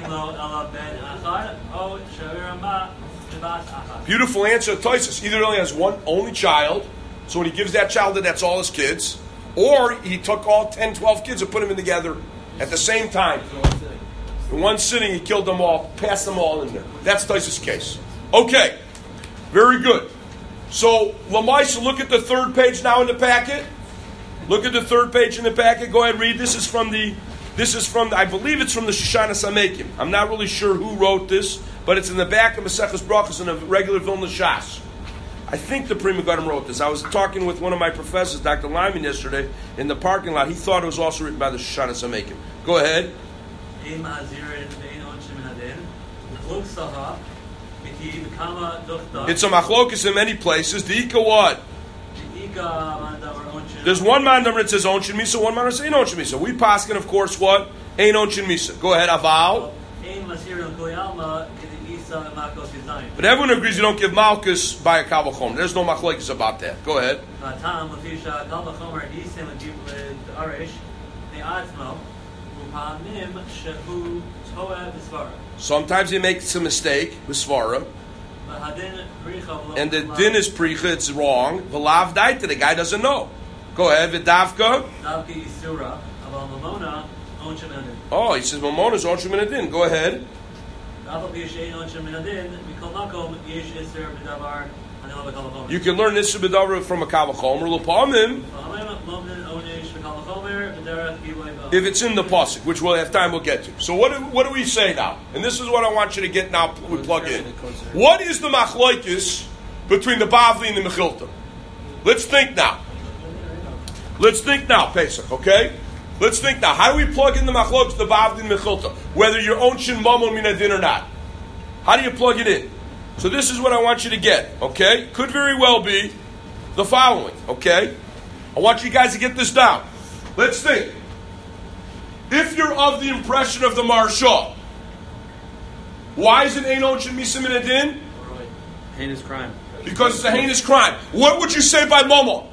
Beautiful answer, Toisus. Either he only has one only child, so when he gives that child, that's all his kids. Or he took all 10, 12 kids and put them in together at the same time. In one sitting, he killed them all, passed them all in there. That's Taisus' case. Okay, very good. So, Lamaisa, look at the third page now in the packet. Look at the third page in the packet. Go ahead and read. This is from I believe it's from the Shoshana Samekim. I'm not really sure who wrote this, but it's in the back of Maseches Brachos in a regular Vilna Shas. I think the Pri Megadim wrote this. I was talking with one of my professors, Dr. Lyman, yesterday in the parking lot. He thought it was also written by the Shoshana Samekim. Go ahead. It's a machlokus in many places. The Ika what? There's one mandamar that says Onshin Misa, one mandamar that says Ein Onshin Misa. We paskin, of course, what? Ein Onshin Misa. Go ahead, Aval. But everyone agrees you don't give Malchus by a Kal V'chomer. There's no machlokes about that. Go ahead. Sometimes he makes a mistake with Svara. And the din is pricha, it's wrong. V'lav daita, the guy doesn't know. Go ahead, v'davka. Oh, he says Mamona is Onshin Min Adin. Go ahead. You can learn this from a Kal V'chomer. L'pamim. If it's in the pasuk, which we'll have time, we'll get to. So what do we say now? And this is what I want you to get now. We plug in. What is the machlokes between the Bavli and the Mechilta? Let's think now. Let's think now, Pesach. Okay. Let's think now. How do we plug in the machlokes, the Bavli and the Mechilta? Whether you're onshin mamon min adin or not. How do you plug it in? So this is what I want you to get. Okay. Could very well be the following. Okay. I want you guys to get this down. Let's think. If you're of the impression of the Maharsha, why is it Ein Onshin Misum Min Adin? Heinous crime. Because it's a heinous crime. What would you say by Momo?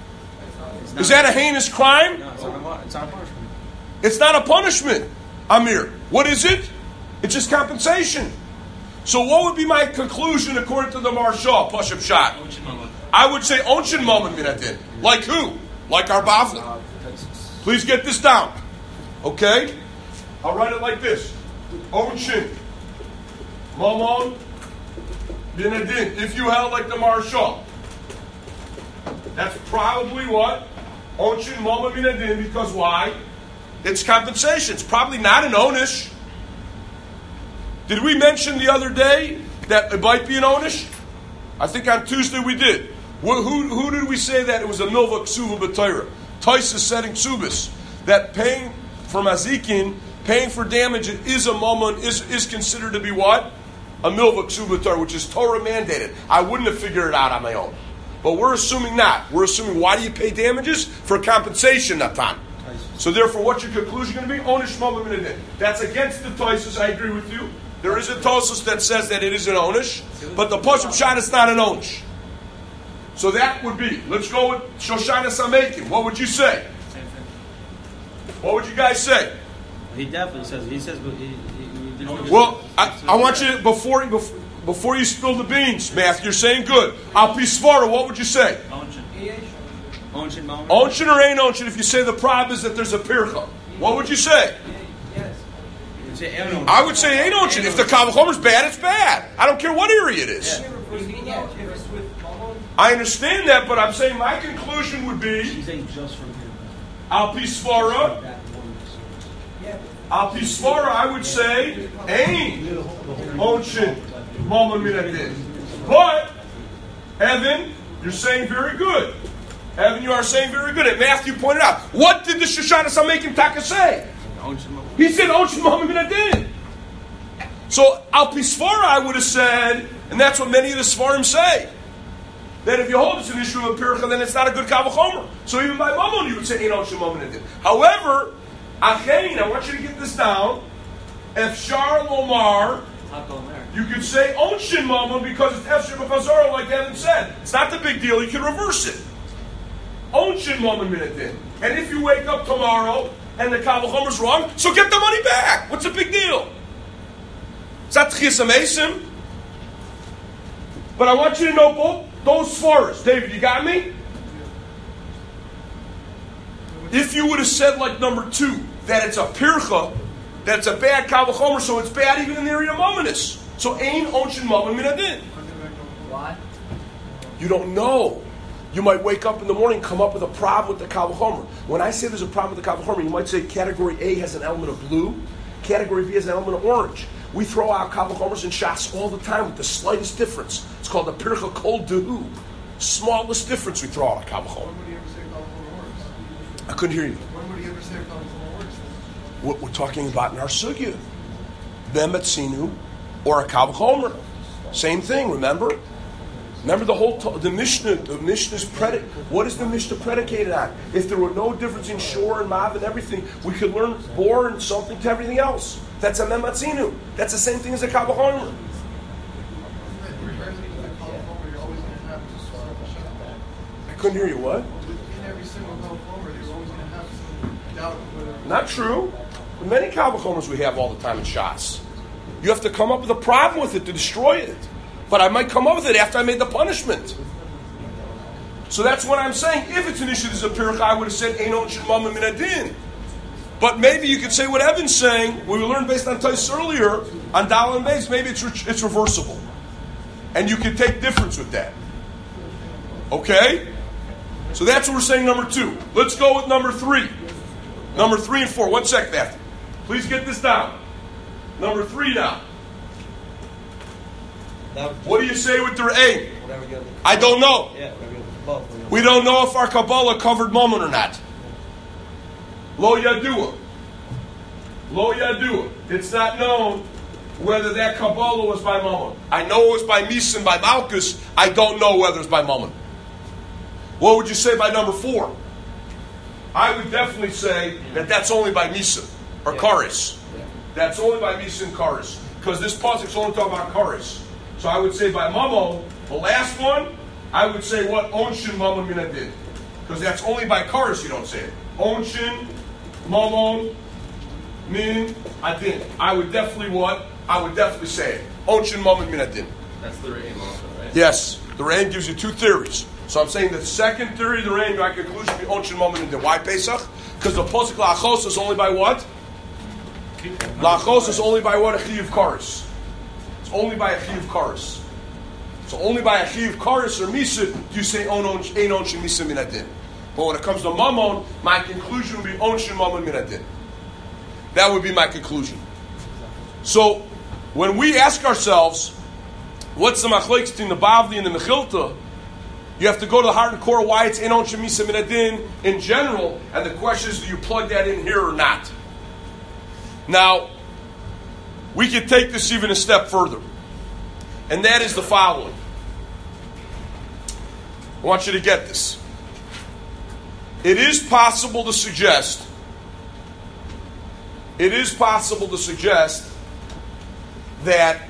Is that a heinous crime? No, it's not a punishment. It's not a punishment, Amir. What is it? It's just compensation. So what would be my conclusion according to the Maharsha, Pashup Shot? I would say Onshin Mamon Min Adin. Like who? Like our Bavli. Please get this down. Okay? I'll write it like this. Onshin Mamon Min Adin. If you held like the Maharsha. That's probably what? Onshin Mamon Min Adin, because why? It's compensation. It's probably not an onish. Did we mention the other day that it might be an onish? I think on Tuesday we did. Who did we say that it was a milva ksuva b'Torah? Tais is setting ksubis. That paying for mazikin, paying for damage is a moment, is considered to be what? A milva ksuva b'Torah, which is Torah mandated. I wouldn't have figured it out on my own. But we're assuming not. We're assuming, why do you pay damages? For compensation, Natan. So therefore, what's your conclusion going to be? Onish mamon min adin. That's against the Tosus, I agree with you. There is a Tosus that says that it is an onish, but the Pashup Shot is not an onish. So that would be, let's go with Shoshana Samekim. What would you say? What would you guys say? He definitely says. He says. Well, I want you to, before you spill the beans, Matthew, you're saying good. Al Pisvara, what would you say? Onshin Mamon. Onshin or ain't onshin? If you say the problem is that there's a pircha, what would you say? I would say ain't onshin. If the Kavachomer is bad, it's bad. I don't care what area it is. I understand that, but I'm saying my conclusion would be She's saying just from him. Al Pisvara. Al Pisvara, I would say ain't onshin mamon min adin. But Evan, you're saying very good. Evan, you are saying very good. And Matthew pointed out, what did the Shoshana Samekim Taka say? He said onshin mamon min adin. So Al Pisvara, I would have said, and that's what many of the Svarim say, that if you hold it's an issue of Pircha, then it's not a good Kavachomer. So even by Mamon, you would say Ein Onshin Mamon Adin. However, Achein, I want you to get this down. Efshar Lomar, you could say Onshin Mamon because it's Efshar B'Chazara, like Evan said. It's not the big deal. You can reverse it. Onshin Mamon Min Adin. And if you wake up tomorrow and the Kavachomer's wrong, so get the money back. What's the big deal? It's not Tchias HaMesim. But I want you to know both those svaras. David, you got me? If you would have said like number 2, that it's a pircha, that it's a bad kavachomer, so it's bad even in the area of mominus. So ain onshin mamon min adin. Why? You don't know. You might wake up in the morning and come up with a problem with the kavachomer. When I say there's a problem with the kavachomer, you might say category A has an element of blue, category B has an element of orange. We throw out kavachomers and shots all the time with the slightest difference. It's called the pircha kol dehu. Smallest difference we throw out a kavachomer. When would he ever say Kavachomer works? I couldn't hear you. When would he ever say Kavachomer works? What we're talking about in our sugya, Bemetzinu or a kavachomer, same thing. Remember the whole the Mishnah. The Mishnah's what is the Mishnah predicated on? If there were no difference in shor and mav and everything, we could learn bor and something to everything else. That's a mematzinu. That's the same thing as a kavachomer. I couldn't hear you. What? In every single Kavachomer, there's always going to have some doubt of whether. Not true. Many kavachomers we have all the time in shots. You have to come up with a problem with it to destroy it. But I might come up with it after I made the punishment. So that's what I'm saying. If it's an issue that's a pircha, I would have said Ein Onshin Mamon Min Adin. But maybe you could say what Evan's saying, we learned based on Tais earlier, on Dal and Beis, maybe it's reversible. And you can take difference with that. Okay? So that's what we're saying number 2. Let's go with number 3. Number 3 and 4. 1 sec, Matthew. Please get this down. Number 3 now. What do you say with the Re'eh? I don't know. We don't know if our Kabbalah covered Mammon or not. Lo Yadua. Lo Yadua. It's not known whether that Kabbalah was by Mammon. I know it was by Misan, by Malchus. I don't know whether it's by Mammon. What would you say by number 4? I would definitely say that that's only by Misan or Karis. That's only by Misan and Karis. Because this pasuk's only talking about Karis. So I would say by Mammon, the last one, I would say what? Onshin Mammon Min Adin. Because that's only by Karis you don't say it. Onshin Mammon Min Adin. I would definitely what? I would definitely say it. Onshin Mammon Min Adin. That's the Re'eh also, right? Yes. The Re'eh gives you 2 theories. So I'm saying the second theory of the Re'eh, my conclusion would be Onshin Mammon Min Adin. Why Pesach? Because the pasuk La'achos is only by what? La'achos is only by what? A Chiyuv Karis. It's only by a Chiyuv Karis. So only by a Chiyuv Karis or Misa do you say Ein Onshin Misa Min Adin. But when it comes to Mammon, my conclusion would be Onshin Mammon Min Adin. That would be my conclusion. So when we ask ourselves, what's the machlokes between the Bavli and the Mechilta? You have to go to the heart and core why it's Ein Onshin Misa Min Adin in general, and the question is, do you plug that in here or not? Now, we can take this even a step further, and that is the following. I want you to get this. It is possible to suggest that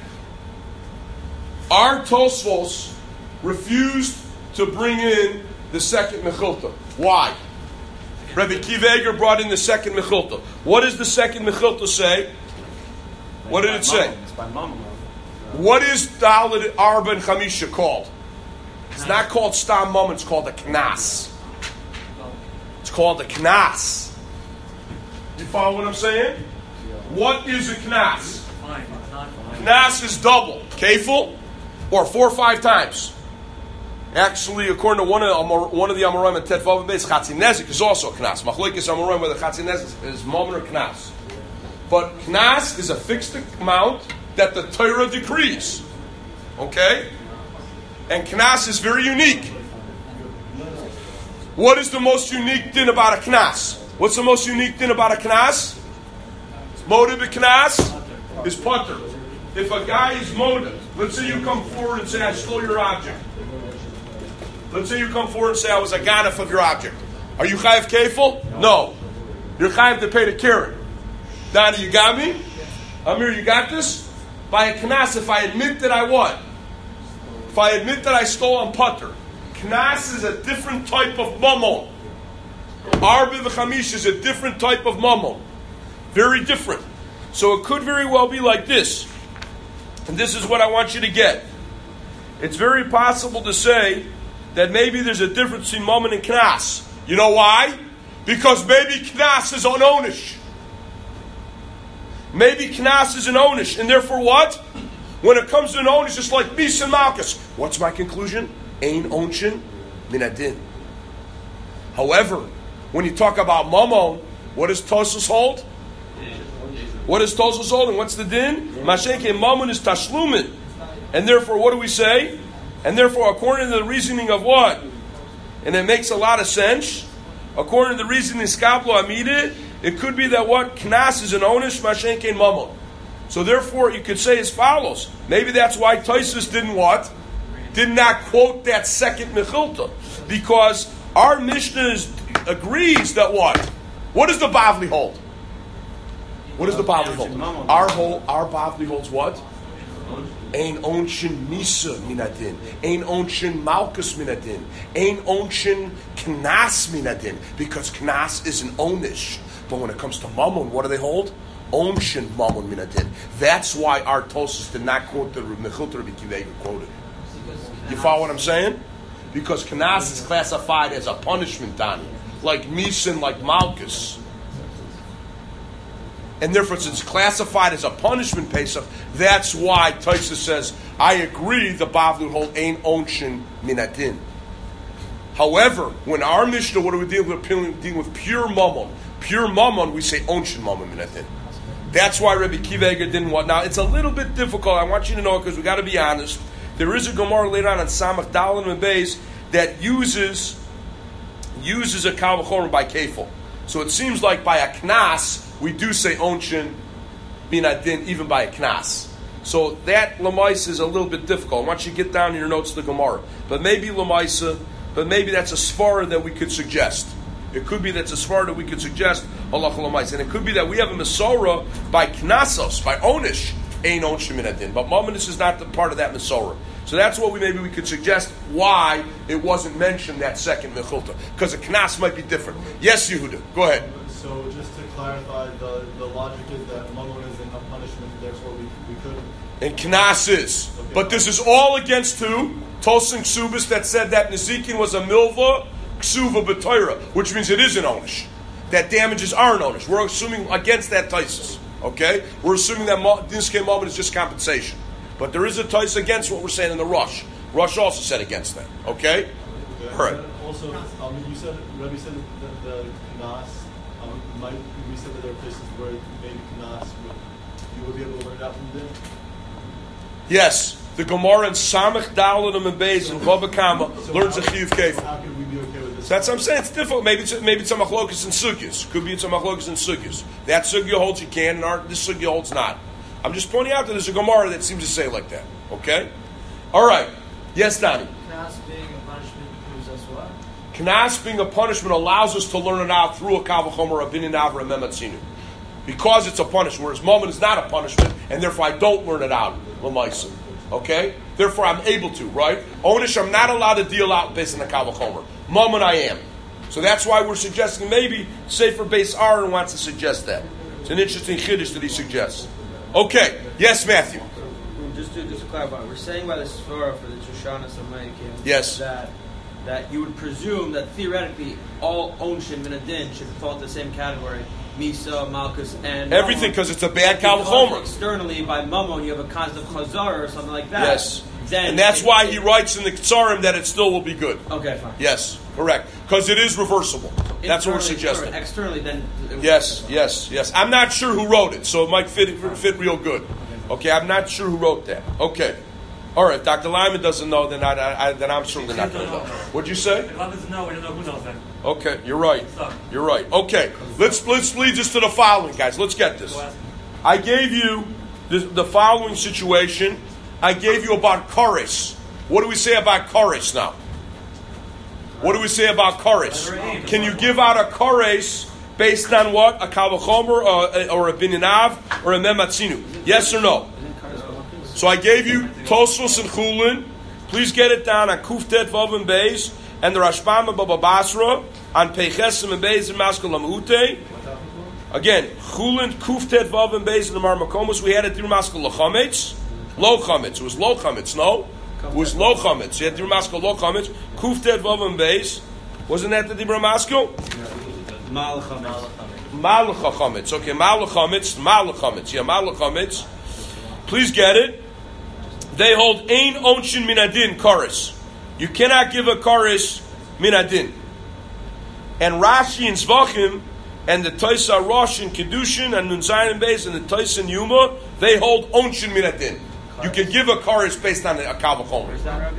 our Tosfos refused to bring in the second Mechilta. Why? Rabbi Akiva Eiger brought in the second Mechilta. What does the second Mechilta say? What did it say? It's by Mammon. What is Dalet Arba and Chamisha called? It's not called Stam Mammon, it's called a Knas. It's called a Knas. You follow what I'm saying? What is a Knas? Fine, it's not fine. Knas is double. Kefil, or 4 or 5 times. Actually, according to one of the Amoraim and Tet Vav Beis, Chatzi Nezik is also a Knas. Machlokes Amoraim whether Chatzi Nezik is Mammon or Knas. But Knas is a fixed amount that the Torah decrees. Okay? And Knas is very unique. What is the most unique thing about a Knas? What's the most unique thing about a Knas? Motive of Knas is Putter. If a guy is motive, let's say you come forward and say, I stole your object. Let's say you come forward and say, I was a ganef of your object. Are you chayav kefil? No. You're chayav to pay the keren. Donnie, you got me? Amir, you got this? By a knas, if I admit that I what? If I admit that I stole on putter. Knas is a different type of mammon. Arba v'chamish is a different type of mammon. Very different. So it could very well be like this. And this is what I want you to get. It's very possible to say that maybe there's a difference between mammon and knas. You know why? Because maybe knas is on onish. Maybe knas is an onish, and therefore what? When it comes to an onish, it's like Mis and Malchus. What's my conclusion? Ein onshin min adin. However, when you talk about mammon, what does Tosfos hold? What does Tosfos hold, and what's the din? Mashenke mammon is tashlumin, and therefore what do we say? And therefore, according to the reasoning of what? And it makes a lot of sense. According to the reasoning of Skablo Amide, it could be that what? Knas is an onish, Mashenke mammon. So therefore, you could say as follows. Maybe that's why Tosfos didn't what? Did not quote that second Mechilta. Because our Mishnah agrees that what? What does the Bavli hold? What does the Bavli hold? Our Bavli holds what? Ein onshin misa minadin. Ein onshin malchus minadin. Ein onshin knas minadin. Because knas is an onish. But when it comes to mammon, what do they hold? Onshin mammon minadin. That's why our Tosfos did not quote the Mechilta Rabbi Akiva Eiger quoted. You follow what I'm saying? Because knas is classified as a punishment, Donnie. Like misa, like malchus. And therefore, since it's classified as a punishment Pesach, that's why Tosfos says, I agree the Bavli hold Ein onshin minadin. However, when our Mishnah, what are we dealing with? Dealing with pure mammon. Pure mammon, we say onshin mammon min adin. That's why Rabbi Akiva Eiger didn't want. Now, it's a little bit difficult. I want you to know because we got to be honest. There is a Gemara later on Samach Dalin and Beis that uses a kal v'chomer by kefil. So it seems like by a knas we do say onshin min adin even by a knas. So that lamaisa is a little bit difficult. I want you to get down in your notes to the Gemara. But maybe lamaisa, but maybe that's a svara that we could suggest. It could be that's a svara that we could suggest halacha lamaisa, and it could be that we have a mesorah by knasos, by onish, ein onshin min adin. But mamonis is not the part of that mesorah. So that's what maybe we could suggest why it wasn't mentioned that second mechulta, because a knas might be different. Yes, Yehuda, go ahead. So just to clarify, the logic is that mammon isn't a punishment, therefore we could. And knas is. Okay. But this is all against who? Tosin Ksubis that said that Nezikin was a milva ksuva b'toira, which means it is an onish. That damages are an onish. We're assuming against that taisis. Okay? We're assuming that Dinskei Mammon is just compensation. But there is a taisis against what we're saying in the Rush. Rush also said against that. Okay? Right. Also, you said, Rebbe said that the knas, we said that there are places where maybe knas, you would be able to learn that from them? Yes. The Gemara in Samach Dalet and Beis and Bava Kama learns a chiyuv kefil. How can we be okay with this? So that's what I'm saying. It's difficult. Maybe it's a machlokas and sugyas. Could be it's a machlokas and sugyas. That sugya holds you can, and this sugya holds not. I'm just pointing out that there's a Gemara that seems to say like that. Okay? All right. Yes, Donnie? Knas being a punishment proves us what? Knas being a punishment allows us to learn it out through a kal v'chomer, a binin avra, a mematzinu. Because it's a punishment, whereas mammon is not a punishment, and therefore I don't learn it out, l'maisa. Okay? Therefore I'm able to, right? Onish, I'm not allowed to deal out based on a kal v'chomer. Mammon I am. So that's why we're suggesting maybe Sefer Beis Aaron wants to suggest that. It's an interesting chiddush that he suggests. Okay. Yes, Matthew. Just to clarify, we're saying by the Sforah for the Shoshana Samayim yes. that you would presume that theoretically all onshin min adin should fall into the same category, Misa, Malchus, and everything, because it's a bad kal v'chomer. Externally, by Mammon, you have a concept of Chazar or something like that. Yes. And that's why he writes in the Ketzarim that it still will be good. Okay, fine. Yes, correct. Because it is reversible. That's what we're suggesting. Externally, then. Yes. I'm not sure who wrote it, so it might fit real good. Okay, I'm not sure who wrote that. Okay. All right, Dr. Lyman doesn't know, then I'm sure they're not going to know. What'd you say? If God doesn't know, we don't know who knows then. Okay, you're right. You're right. Okay, let's lead us to the following, guys. Let's get this. I gave you the following situation. I gave you about Koris. What do we say about Koris now? What do we say about Koris? Can you give out a Koris based on what? A kal v'chomer or a bininav or a mematzinu? Yes or no? So I gave you Tosfos and Chulin. Please get it down on Kuftet Vav and Beis and the Rashbam and Baba Basra on Peichesim and Beis and Maskal Lamute. Again, Chulin, Kuftet Vav and Beis and the Marmakomos. We had it through Maskal Lachametz. Low chametz. It was low chametz, no? It was low chametz. You had Dibra Maskal low chametz. Kuftet Vav and Beis. Wasn't that the Dibra Maskal? Malacha chametz. Okay, malachametz. Yeah, malachametz. Please get it. They hold ein onshin min adin karis. You cannot give a karis min adin. And Rashi and Zvachim and the Taisa Rosh and Kedushin and Nun Zayin and Beis and the Taisa and Yuma, they hold onshin min adin. You can give a karis based on a kal v'chomer.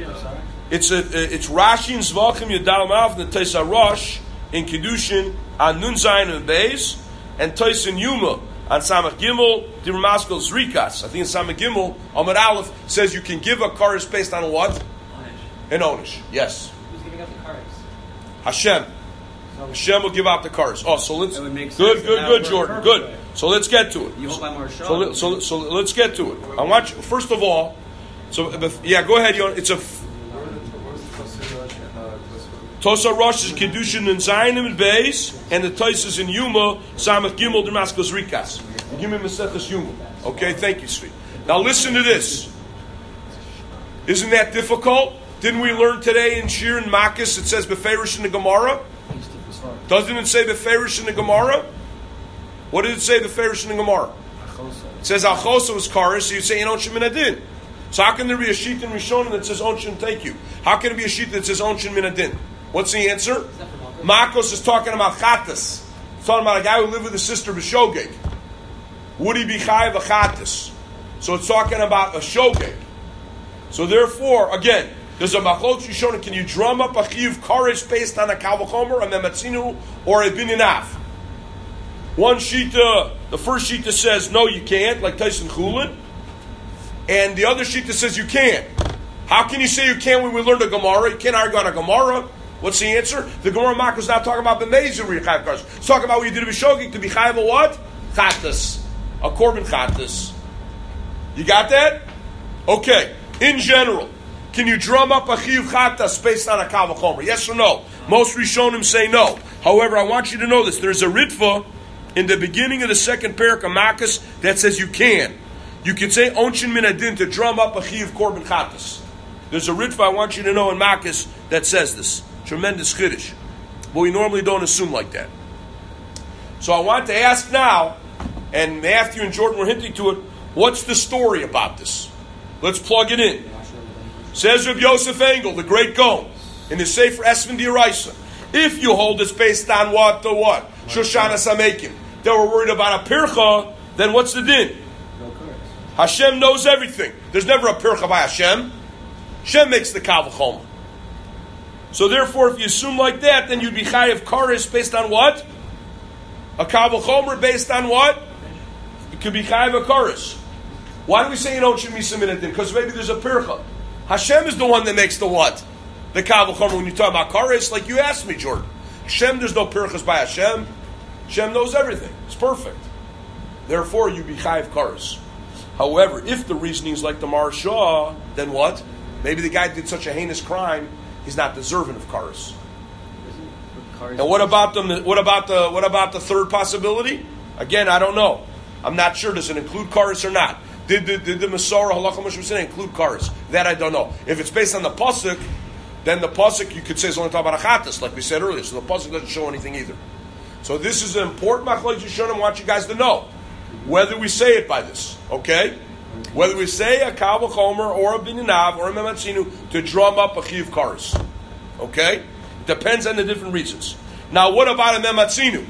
It's Rashi and Zvachim Yadal Mav and the Taisa Rosh in Kedushin on Nun Zayin and Beis and Taisa and Yuma on Samach Gimel, the Ramaskel Zrikas. I think in Samach Gimel, Amar Aleph says you can give a karis based on what? Onish. An onish. Yes. Who's giving out the karis? Hashem. Hashem will give out the karis. Oh, so let's. Good, Jordan. Perfect. Good. So let's get to it. You hope I'm Marshall. So let's get to it. I want you, first of all. So yeah, go ahead, Yon. It's a. Tosa Rosh is Kedushin and Zaynim and Beis, and the Tosa in Yuma, Samach Gimel, Damascus Rikas. Give me Maseches Yuma. Okay, thank you, sweet. Now listen to this. Isn't that difficult? Didn't we learn today in Shir and Makis it says Beferish in the Gemara? Doesn't it say Beferish in the Gemara? What did it say Beferish in the Gemara? It says Al-Chosa was Karis, so you say Onshin Min Adin. So how can there be a sheet in Rishonim that says Onshin take you? How can it be a sheet that says Onshin Min Adin? What's the answer? Makos is talking about Chatas. It's talking about a guy who lived with his sister b'shogeg. Would he be chayiv a chatas? So it's talking about a shogeg. So therefore, again, there's a machlok Rishonim. Can you drum up a chiyuv kares based on a kal v'chomer, a mematzinu, or a bininav? One shita, the first shita says no, you can't, like Tyson Chulin, and the other shita says you can. How can you say you can't when we learned a Gemara? You can't argue on a Gemara. What's the answer? The Gemara Mak was not talking about b'meizer where you chayav kares. It's talking about what you did a b'shogeg to be chayav a what? Chatas, a korban chatas. You got that? Okay. In general, can you drum up a chiyuv chatas based on a kal v'chomer? Yes or no? Most Rishonim say no. However, I want you to know this. There's a ritva in the beginning of the second parak of Makkas that says you can. You can say onshin min adin to drum up a chiyuv korban chatas. There's a ritva I want you to know in Makkas that says this. Tremendous chiddush. But we normally don't assume like that. So I want to ask now, and Matthew and Jordan were hinting to it, what's the story about this? Let's plug it in. Says Reb Yosef Engel, the great Gaon, in his Sefer Esvin D'Oraisa. If you hold it's based on what? The what? Shoshana Samekim. They were worried about a pircha, then what's the din? Hashem knows everything. There's never a pircha by Hashem. Hashem makes the kal v'chomer. So therefore, if you assume like that, then you'd be chayav kares based on what? A kal v'chomer based on what? It could be chayav kares. Why do we say you don't should be submitted then? Because maybe there's a pircha. Hashem is the one that makes the what? The kal v'chomer. When you talk about kares, like you asked me, Jordan. Hashem, there's no pirchas by Hashem. Hashem knows everything. It's perfect. Therefore, you be chayav kares. However, if the reasoning is like the Maharsha, then what? Maybe the guy did such a heinous crime, he's not deserving of kares. And what about the third possibility? Again, I don't know. I'm not sure. Does it include kares or not? Did the Masorah Halacha Moshe say include kares? That I don't know. If it's based on the pasuk, then the pasuk you could say is only talking about a chatas, like we said earlier. So the pasuk doesn't show anything either. So this is an important machlokes Rishonim. I want you guys to know whether we say it by this. Okay, whether we say a kal v'chomer or a bininav or a mematzinu to drum up a chiyuv kares. Okay, depends on the different reasons. Now, what about a mematzinu?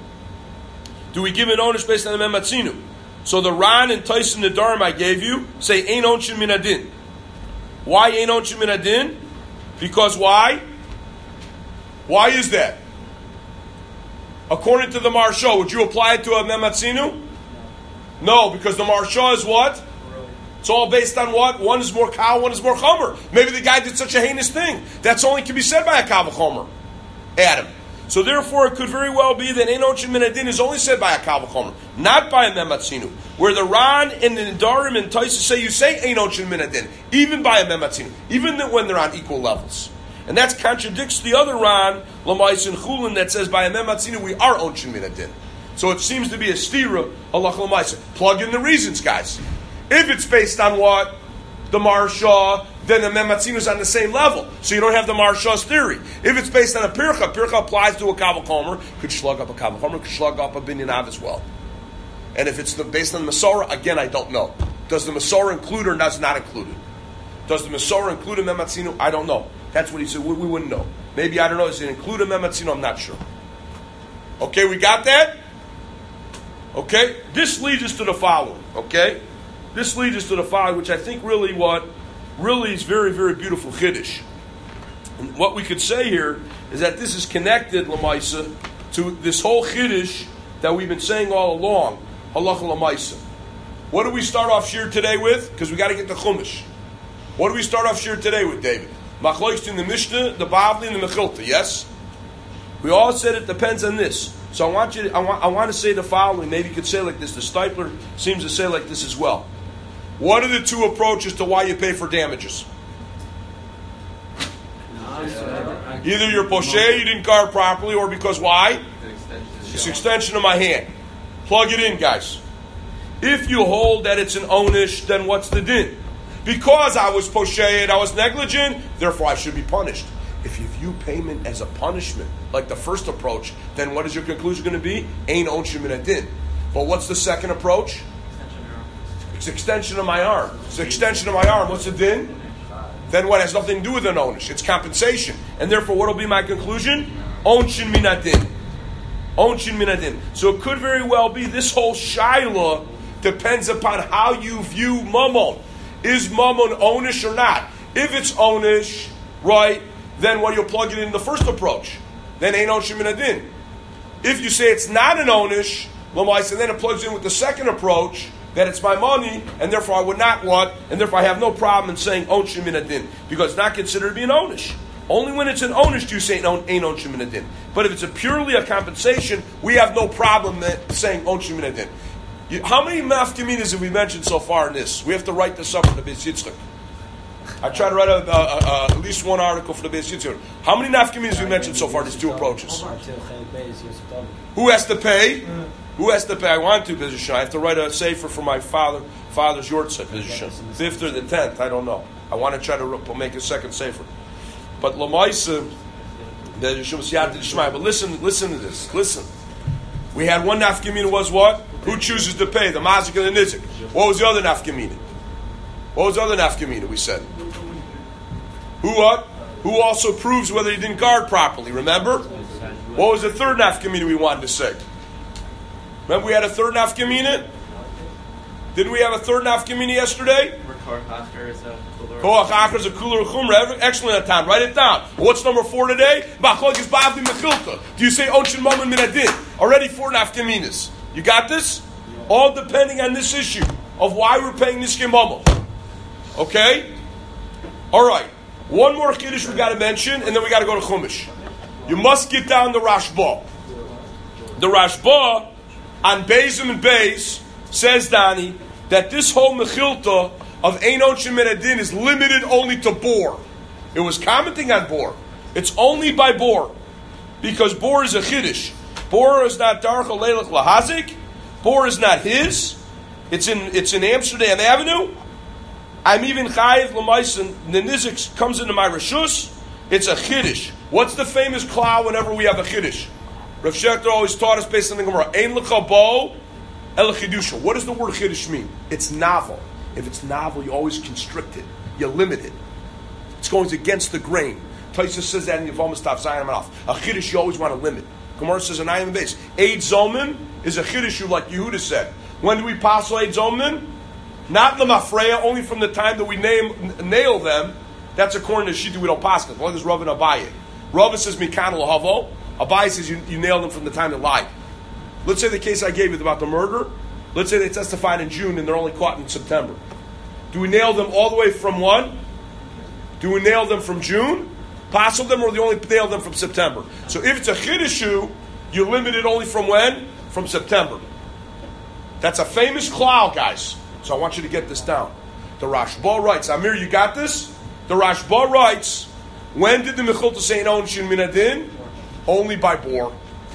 Do we give an onish based on a mematzinu? So the Ran and Tyson Nedarim I gave you say ein onshin min adin. Why ein onshin min adin? Because why? Why is that? According to the Maharsha, would you apply it to a mematzinu? No, because the Maharsha is what? It's all based on what? One is more kal, one is more chomer. Maybe the guy did such a heinous thing. That's only can be said by a kal v'chomer. Adam. So therefore, it could very well be that ein onshin min adin is only said by a kal v'chomer, not by a mematzinu. Where the Ran and the Nedarim and Taisa say you say ein onshin min adin, even by a mematzinu, even when they're on equal levels. And that contradicts the other Ran, Lamais and Chulin, that says by a mematzinu we are onshin min adin. So it seems to be a stira, halach l'maisa. Plug in the reasons, guys. If it's based on what? The Maharsha, then the mematzinu is on the same level. So you don't have the Maharsha's theory. If it's based on a pircha applies to a kal v'chomer, could slug up a kal v'chomer, could slug up a binyan as well. And if it's based on the Masorah, again, I don't know. Does the Masorah include or does not include it? Does the Masorah include a mematzinu? I don't know. That's what he said. We wouldn't know. Maybe, I don't know. Does it include a mematzinu? I'm not sure. Okay, we got that? Okay? This leads us to the following. Okay? This leads us to the following, which I think really is very, very beautiful chiddush. And what we could say here is that this is connected, Lamaisa, to this whole chiddush that we've been saying all along, halacha Lamaisa. What do we start off shir today with? Because we got to get the Chumash. What do we start off shir today with, David? Machlokes in the Mishnah, the Bavli, and the Mechilta, yes? We all said it depends on this. So I want to say the following. Maybe you could say like this. The Stipler seems to say like this as well. What are the two approaches to why you pay for damages? Either you're poshe, you didn't guard properly, or because why? It's extension of my hand. Plug it in, guys. If you hold that it's an onish, then what's the din? Because I was posheed, I was negligent, therefore I should be punished. If you view payment as a punishment, like the first approach, then what is your conclusion going to be? Ein onshin min adin. But what's the second approach? It's extension of my arm. It's extension of my arm. What's the din? Then what has nothing to do with an onish? It's compensation. And therefore, what will be my conclusion? Onshin min adin. Onshin min adin. So it could very well be this whole shaila depends upon how you view mammon. Is mammon onish or not? If it's onish, right, then you'll plug it in the first approach. Then ain't onshin min adin. If you say it's not an onish, and then it plugs in with the second approach, that it's my money, and therefore I would not what, and therefore I have no problem in saying onshin min adin, because it's not considered to be an onish. Only when it's an onish do you say ain't onshin min adin. But if it's purely a compensation, we have no problem saying onshin min adin. How many nafkaminas have we mentioned so far in this? We have to write this up for the Beis Yitzchak. I try to write at least one article for the Beis Yitzchak. How many nafkaminas have we mentioned so far, these two approaches? Who has to pay? Who has to pay? I want to, Beis Yishai. I have to write a sefer for my father's yortzeit, Beis Yishai. 5th or the 10th, I don't know. I want to try to make a second sefer. But Lamaisa, Beis Yishai was Yad Shmai. But listen to this. Listen. We had one nafkamina was what? Who chooses to pay? The mazik and the nizik. What was the other nafkamina? What was the other nafkamina we said? Who what? Who also proves whether he didn't guard properly, remember? What was the third nafkamina we wanted to say? Remember we had a third nafkamina? Didn't we have a third nafkamina yesterday? Koach Acher is a cooler chumra. Excellent at time. Write it down. What's number 4 today? Machlokes bavli mechilta. Do you say onshin mammon min adin? Already 4 nafkaminas. You got this? All depending on this issue of why we're paying this mammon. Okay? All right. One more kiddush we got to mention, and then we got to go to Chumash. You must get down the Rashba. The Rashba on Beizim and Beiz says, Dani, that this whole mechilta of Ein Onshin Min Adin is limited only to bor. It was commenting on bor. It's only by bor. Because bor is a chiddush. Bor is not Darcha Leilach Lahazik. Bor is not his. It's in Amsterdam Avenue. I'm even chayiv l'maisen. The nizik comes into my reshus. It's a chiddush. What's the famous klal whenever we have a chiddush? Rav Shechter always taught us based on the Gemara. Ein l'cha bo el chidusha. What does the word chiddush mean? It's novel. If it's novel, you always constrict it. You limit it. It's going against the grain. Taisa says that in Yevamah Stav Zayin Amanof. A chiddush you always want to limit. Gemara says in Ayim Beis. Eid Zomin is a chiddush like Yehuda said. When do we pass Eid Zomin? Not the mafreya, only from the time that we nail them. That's according to Shita, we don't pass them. What is Rav and Abaye? Rav says Mikan L'Havo. Abaye says you nail them from the time they lied. Let's say the case I gave you about the murder. Let's say they testified in June and they're only caught in September. Do we nail them all the way from when? Do we nail them from June? Passel them, or do you only nail them from September? So if it's a chiddushu, you limit it only from when? From September. That's a famous klal, guys. So I want you to get this down. The Rashba writes, Amir, you got this? The Rashba writes, when did the Mechilta say Ein Onshin Min Adin? Only by bor.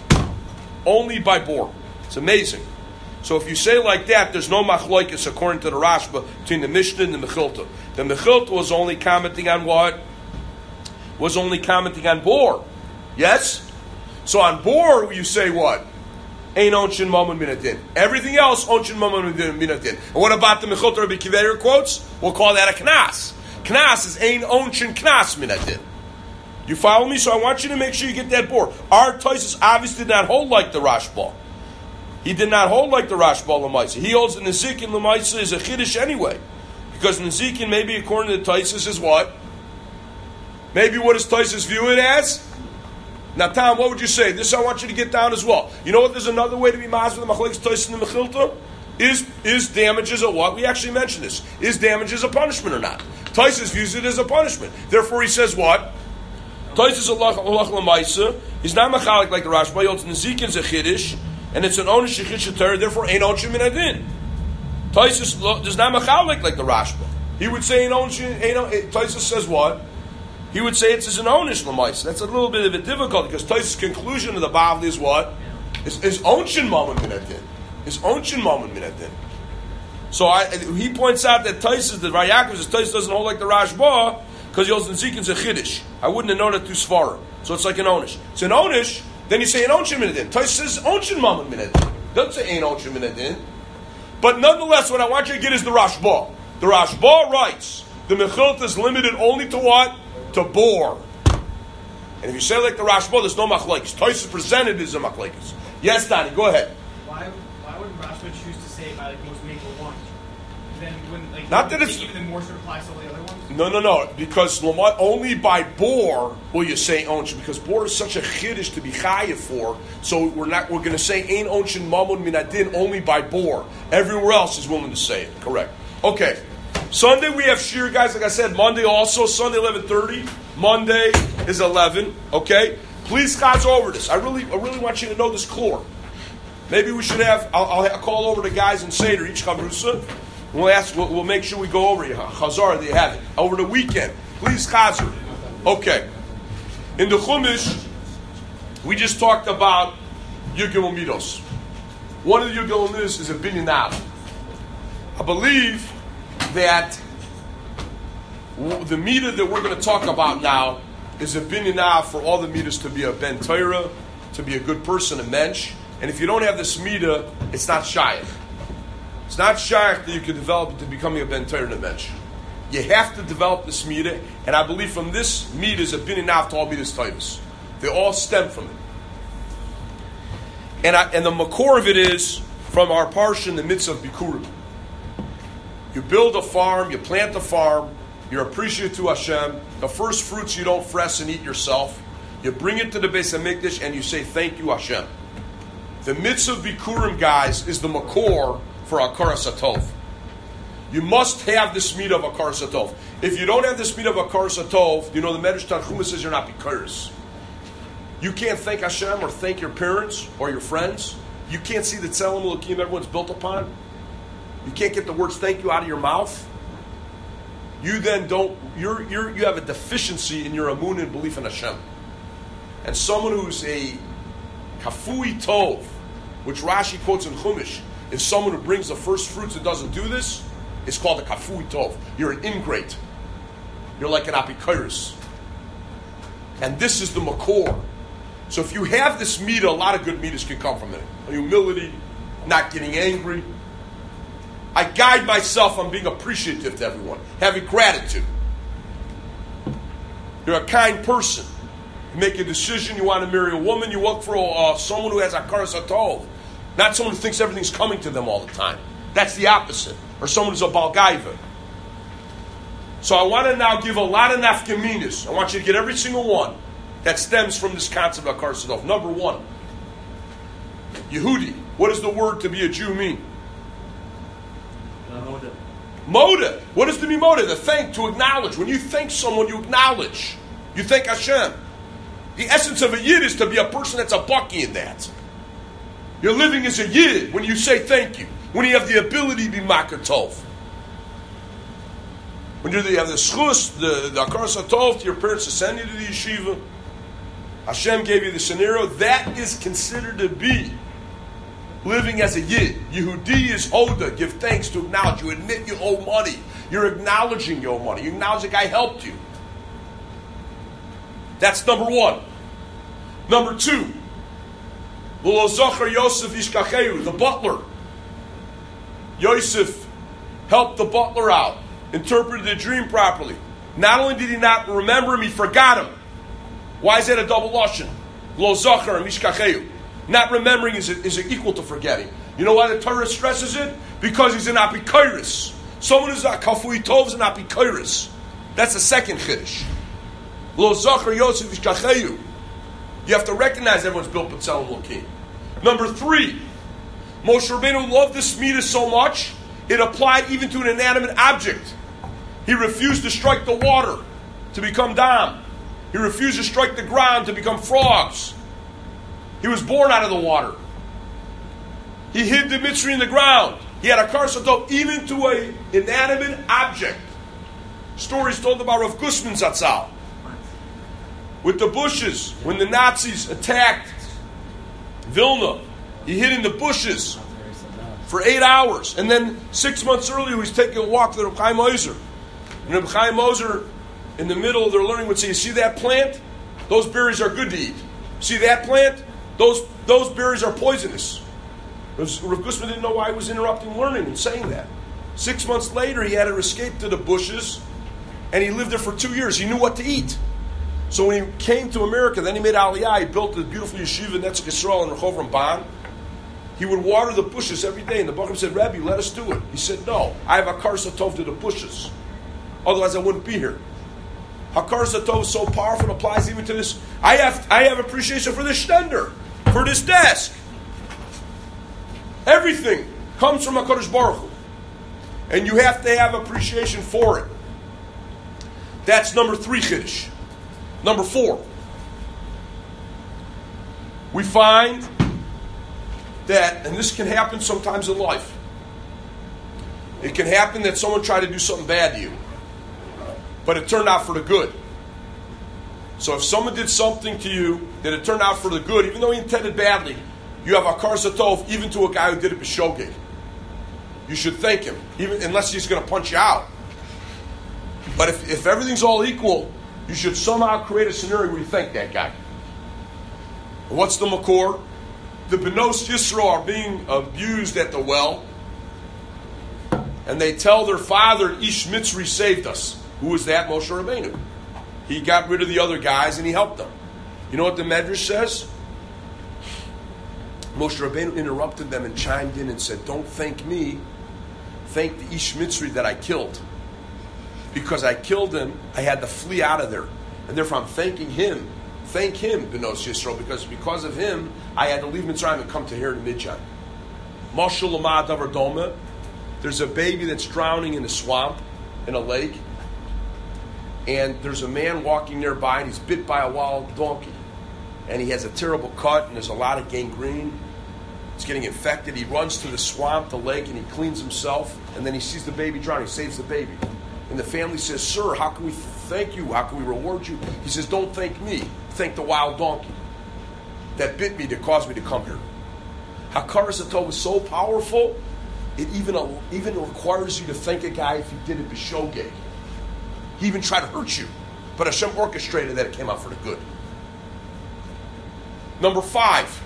Only by bor. It's amazing. So if you say like that, there's no machloikis according to the Rashba between the Mishnah and the Mechilta. The Mechilta was only commenting on what? Was only commenting on bor. Yes? So on bor, you say what? Ein Onshin Mammon Min Adin. Everything else, Onshin Mammon Min Adin. And what about the Mechilta Rabbi Kiveir quotes? We'll call that a Knas. Knas is Ein Onshin Knas Min Adin. You follow me? So I want you to make sure you get that bor. Our Tosfos obviously did not hold like the Rashba. He did not hold like the Rashba L'maisa. He holds the Nezikin L'maisa is a Chiddush anyway. Because Nezikin, maybe according to the Tosfos, is what? Maybe what does Tosfos view it as? Now, Tom, what would you say? This I want you to get down as well. You know what? There's another way to be mazel with the Machlokes Tosfos and the Mechilta? Is damages a what? We actually mentioned this. Is damages a punishment or not? Tosfos views it as a punishment. Therefore, he says what? Tosfos Allah L'maisa. He's not machalik like the Rashba. He holds Nezikin's a Chiddush. And it's an onish shechit, therefore ain't onshin min adin. Tosfos does not machalik like the Rashba. He would say Tosfos says what? He would say it's an onish l'maisa. That's a little bit of a difficulty because Tosfos' conclusion of the Bavli is what? Is onshin mammon min adin. Is onshin mammon min adin. So he points out that Tosfos, the Rayakov says Tosfos doesn't hold like the Rashba because he holds Nezikin's a chiddush. I wouldn't have known it through Svarah. So it's like an onish. It's an onish. Then you say Ein Onshin Min Adin. Tosfos says Onshin Mammon Min Adin. Doesn't say Ein Onshin Min Adin. But nonetheless, what I want you to get is the Rashba. The Rashba writes, the Mechilta is limited only to what? To bor. And if you say like the Rashba, there's no machlekes. Tosfos presented as a machlekes. Yes, Donnie, go ahead. Why would Rashba choose to say by like most make or want? Then wouldn't like Not that it's- even the more should apply to all the other ones? No. Because only by bor will you say onshin, because bor is such a chiddush to be chayiv for. So we're going to say ein onshin mamun minadin only by bor. Everywhere else is willing to say it. Correct. Okay. Sunday we have shir, guys. Like I said, Monday also. Sunday 11:30. Monday is 11. Okay. Please, guys, over this. I really want you to know this klor. Maybe we should have. I'll call over the guys and Seder each chavrusa. We'll make sure we go over it. Chazar, they have it over the weekend. Please, Chazer. Okay. In the Chumash, we just talked about Yugel Midos. One of the Yugel Midos is a binyan av. I believe that the midah that we're going to talk about now is a binyan av for all the midas to be a ben Torah, to be a good person, a mensch. And if you don't have this midah, it's not shayach. It's not shayach that you can develop into becoming a ben Torah and a mensch. You have to develop this midah, and I believe from this midah is a binyan av to all midas Torahs. They all stem from it. And the makor of it is from our parsha in the midst of Bikurim. You build a farm, you plant a farm, you're appreciative to Hashem. The first fruits you don't fresh and eat yourself. You bring it to the Beis HaMikdash and you say, thank you, Hashem. The mitzvah of Bikurim, guys, is the makor for Akaras Hatov. You must have this meat of Akaras Hatov. If you don't have this meat of Akaras Hatov, you know the Medrash Tanchuma says you're not Bikuris. You can't thank Hashem or thank your parents or your friends. You can't see the Tzelem Elokim everyone's built upon. You can't get the words thank you out of your mouth. You then don't, you have a deficiency in your amun and belief in Hashem. And someone who's a kafui tov, which Rashi quotes in Chumash, is someone who brings the first fruits and doesn't do this, it's called a kafui tov. You're an ingrate. You're like an apikoros. And this is the makor. So if you have this midah, a lot of good midas can come from it. Humility, not getting angry. I guide myself on being appreciative to everyone, having gratitude. You're a kind person. You make a decision, you want to marry a woman, you look for someone who has Akaras Hatov, not someone who thinks everything's coming to them all the time. That's the opposite. Or someone who's a Balgaiva. So I want to now give a lot of nafkaminas. I want you to get every single one that stems from this concept of Akaras Hatov. Number one, Yehudi. What does the word to be a Jew mean? Moda. What does to be moda? The thank, to acknowledge. When you thank someone, you acknowledge. You thank Hashem. The essence of a yid is to be a person that's a baki in that. You're living as a yid when you say thank you. When you have the ability to be makar tov. When you have the schus, the Akaras Hatov to your parents to send you to the yeshiva. Hashem gave you the scenario. That is considered to be living as a yid. Yehudi is hoda. Give thanks, to acknowledge. You admit you owe money. You're acknowledging you owe money. You acknowledge the guy helped you. That's number one. Number two, Yosef Ishkachehu, the butler. Yosef helped the butler out, interpreted the dream properly. Not only did he not remember him, he forgot him. Why is that a double lashon? Lo zachar and mishkachehu. Not remembering is equal to forgetting. You know why the Torah stresses it? Because he's an apikoros. Someone who's a kafui tov is an apikoros. That's the second chiddush. Lo zachar Yosef ishkachehu. You have to recognize everyone's built b'tzelem Elokim. Number three, Moshe Rabbeinu loved this midah so much, it applied even to an inanimate object. He refused to strike the water to become dam. He refused to strike the ground to become frogs. He was born out of the water. He hid the mitzvah in the ground. He had a karsatov even to an inanimate object. Stories told about Rav Gusman Zatzal. With the bushes, when the Nazis attacked Vilna, he hid in the bushes for 8 hours. And then 6 months earlier, he was taking a walk to Reb Chaim Ozer. And Reb Chaim Ozer, in the middle of their learning, would say, you see that plant? Those berries are good to eat. See that plant? Those berries are poisonous. Rav Gusman didn't know why he was interrupting learning and saying that. 6 months later, he had to escape to the bushes, and he lived there for 2 years. He knew what to eat. So when he came to America, then he made Aliyah. He built this beautiful yeshiva in Netzach Yisrael in Rehov Ramban. He would water the bushes every day, and the Bachram said, Rabbi, let us do it. He said, no, I have Hakar Satov to the bushes. Otherwise I wouldn't be here. Hakar Satov is so powerful, it applies even to this. I have appreciation for this stender, for this desk. Everything comes from HaKadosh Baruch Hu. And you have to have appreciation for it. That's number 3 Chiddush. Number 4. We find that, and this can happen sometimes in life, it can happen that someone tried to do something bad to you, but it turned out for the good. So if someone did something to you that it turned out for the good, even though he intended badly, you have Hakar Satov even to a guy who did it b'shogeg. You should thank him, even unless he's going to punch you out. But if everything's all equal, you should somehow create a scenario where you thank that guy. What's the makor? The Benos Yisro are being abused at the well, and they tell their father, Ish Mitzri saved us. Who was that? Moshe Rabbeinu. He got rid of the other guys and he helped them. You know what the Medrash says? Moshe Rabbeinu interrupted them and chimed in and said, don't thank me, thank the Ish Mitzri that I killed. Because I killed him, I had to flee out of there. And therefore I'm thanking him. Thank him, Benos Yisrael, because of him, I had to leave Mitzrayim and come to here in Midjan. Mashal Lamad Davar Doma. There's a baby that's drowning in a swamp, in a lake, and there's a man walking nearby, and he's bit by a wild donkey. And he has a terrible cut, and there's a lot of gangrene. It's getting infected. He runs to the swamp, the lake, and he cleans himself, and then he sees the baby drowning. He saves the baby. And the family says, sir, how can we thank you? How can we reward you? He says, don't thank me. Thank the wild donkey that bit me, that caused me to come here. Hakar Satov is so powerful, it even requires you to thank a guy if he did it b'shogeg. He even tried to hurt you. But Hashem orchestrated that it came out for the good. Number 5.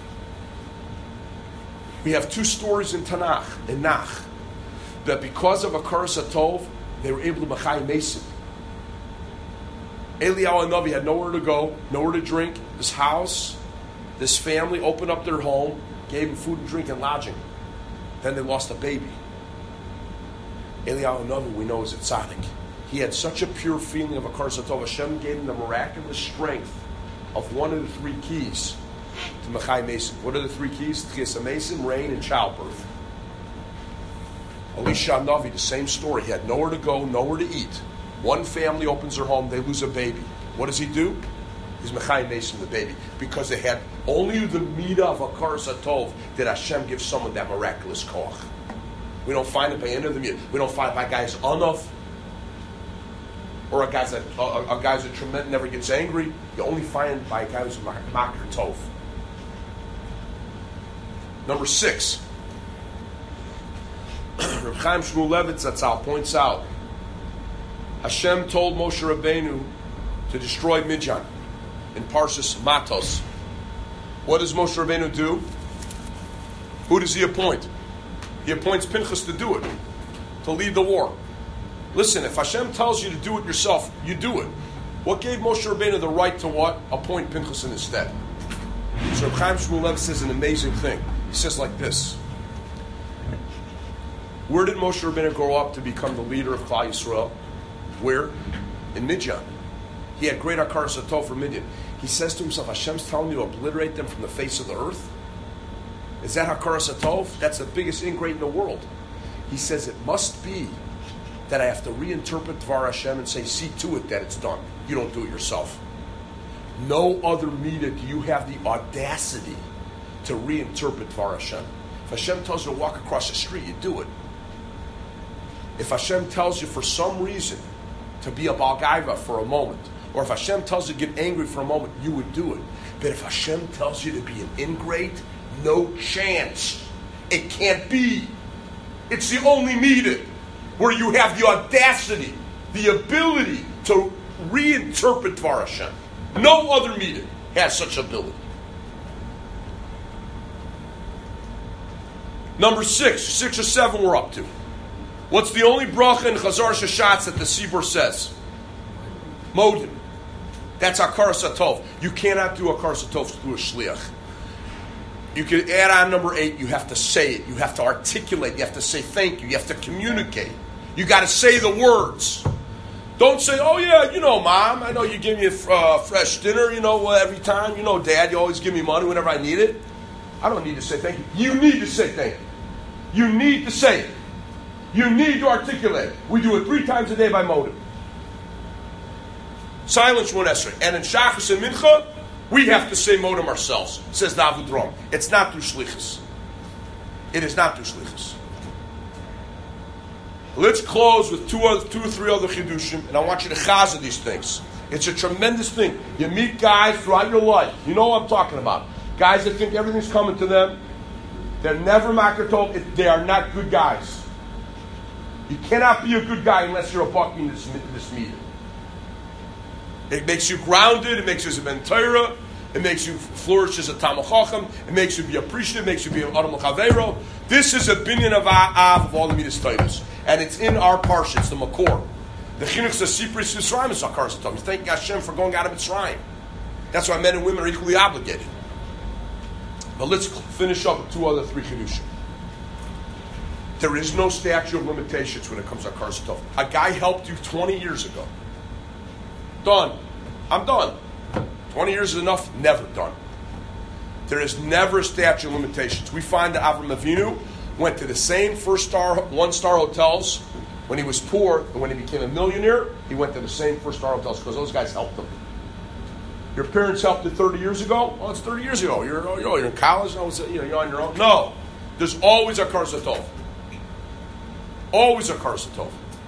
We have 2 stories in Tanakh, in Nach, that because of Hakar Satov, they were able to Machai Mason. Eliyahu HaNavi had nowhere to go, nowhere to drink. This house, this family opened up their home, gave him food and drink and lodging. Then they lost a baby. Eliyahu HaNavi, we know, is a tzaddik. He had such a pure feeling of Hakar Satov. Hashem gave him the miraculous strength of one of the 3 keys to Machai Mason. What are the 3 keys? Tchias Mason, rain, and childbirth. Elisha HaNavi, the same story. He had nowhere to go, nowhere to eat. One family opens their home, they lose a baby. What does he do? He's Mechai Mason the baby. Because they had only the midah of Hakar Satov did Hashem give someone that miraculous koach. We don't find it by any of the midah. We don't find it by guys anav, or a guy's a tremendous, never gets angry. You only find it by a guy who's makar tov. Number 6. Reb Chaim Shmulevitz Zatzal points out, Hashem told Moshe Rabbeinu to destroy Midjan in Parshas Matos. What does Moshe Rabbeinu do? Who does he appoint? He appoints Pinchas to do it, to lead the war. Listen, if Hashem tells you to do it yourself, you do it. What gave Moshe Rabbeinu the right to what? Appoint Pinchas in his stead. So Reb Chaim Shmulevitz says an amazing thing. He says like this. Where did Moshe Rabbeinu grow up to become the leader of Klal Yisrael? Where? In Midjan. He had great Hakar Satov for Midyan. He says to himself, Hashem's telling me to obliterate them from the face of the earth? Is that Hakar Satov? That's the biggest ingrate in the world. He says it must be that I have to reinterpret Dvar Hashem and say, see to it that it's done. You don't do it yourself. No other midah do you have the audacity to reinterpret Dvar Hashem. If Hashem tells you to walk across the street, you do it. If Hashem tells you for some reason to be a Baal Gaiva for a moment, or if Hashem tells you to get angry for a moment, you would do it. But if Hashem tells you to be an ingrate, no chance. It can't be. It's the only midah where you have the audacity, the ability to reinterpret Dvar Hashem. No other midah has such ability. Number 6 or 7 we're up to. What's the only bracha in Chazar Shashatz that the Sibur says? Modim. That's Hakaras HaTov. You cannot do Hakaras HaTov through a shliach. You can add on number 8. You have to say it. You have to articulate. You have to say thank you. You have to communicate. You got to say the words. Don't say, oh yeah, Mom, I know you give me a fresh dinner, every time. Dad, you always give me money whenever I need it. I don't need to say thank you. You need to say thank you. You need to say it. You need to articulate it. We do it 3 times a day by motive. Silence Shmon Esrei. And in Shachas and Mincha, we have to say modem ourselves, says the Avudraham. It's not through shlichus. It is not through shlichus. Let's close with 2 or 3 other chidushim, and I want you to chaza these things. It's a tremendous thing. You meet guys throughout your life. You know what I'm talking about. Guys that think everything's coming to them. They're never makar tov. They are not good guys. You cannot be a good guy unless you're a baki in this meeting. It makes you grounded. It makes you a ben Torah. It makes you flourish as a Talmid Chacham. It makes you be appreciative. It makes you be an Adam L'Chaveiro. This is a binyan of all the Midas Torahs. And it's in our parsha. It's the Makor. The Chinuch says, Sipris Yisrael is Hakaras HaTov. He's thanking Hashem for going out of Mitzrayim. That's why men and women are equally obligated. But let's finish up with 3 chidushim. There is no statute of limitations when it comes to Hakaras HaTov. A guy helped you 20 years ago. Done. I'm done. 20 years is enough. Never done. There is never a statute of limitations. We find that Avram Avinu went to the same 1-star hotels when he was poor, and when he became a millionaire, he went to the same 1-star hotels because those guys helped him. Your parents helped you 30 years ago? Well, it's 30 years ago. You're in college. You're on your own. No. There's always a Hakaras HaTov. Always a Hakaras HaTov.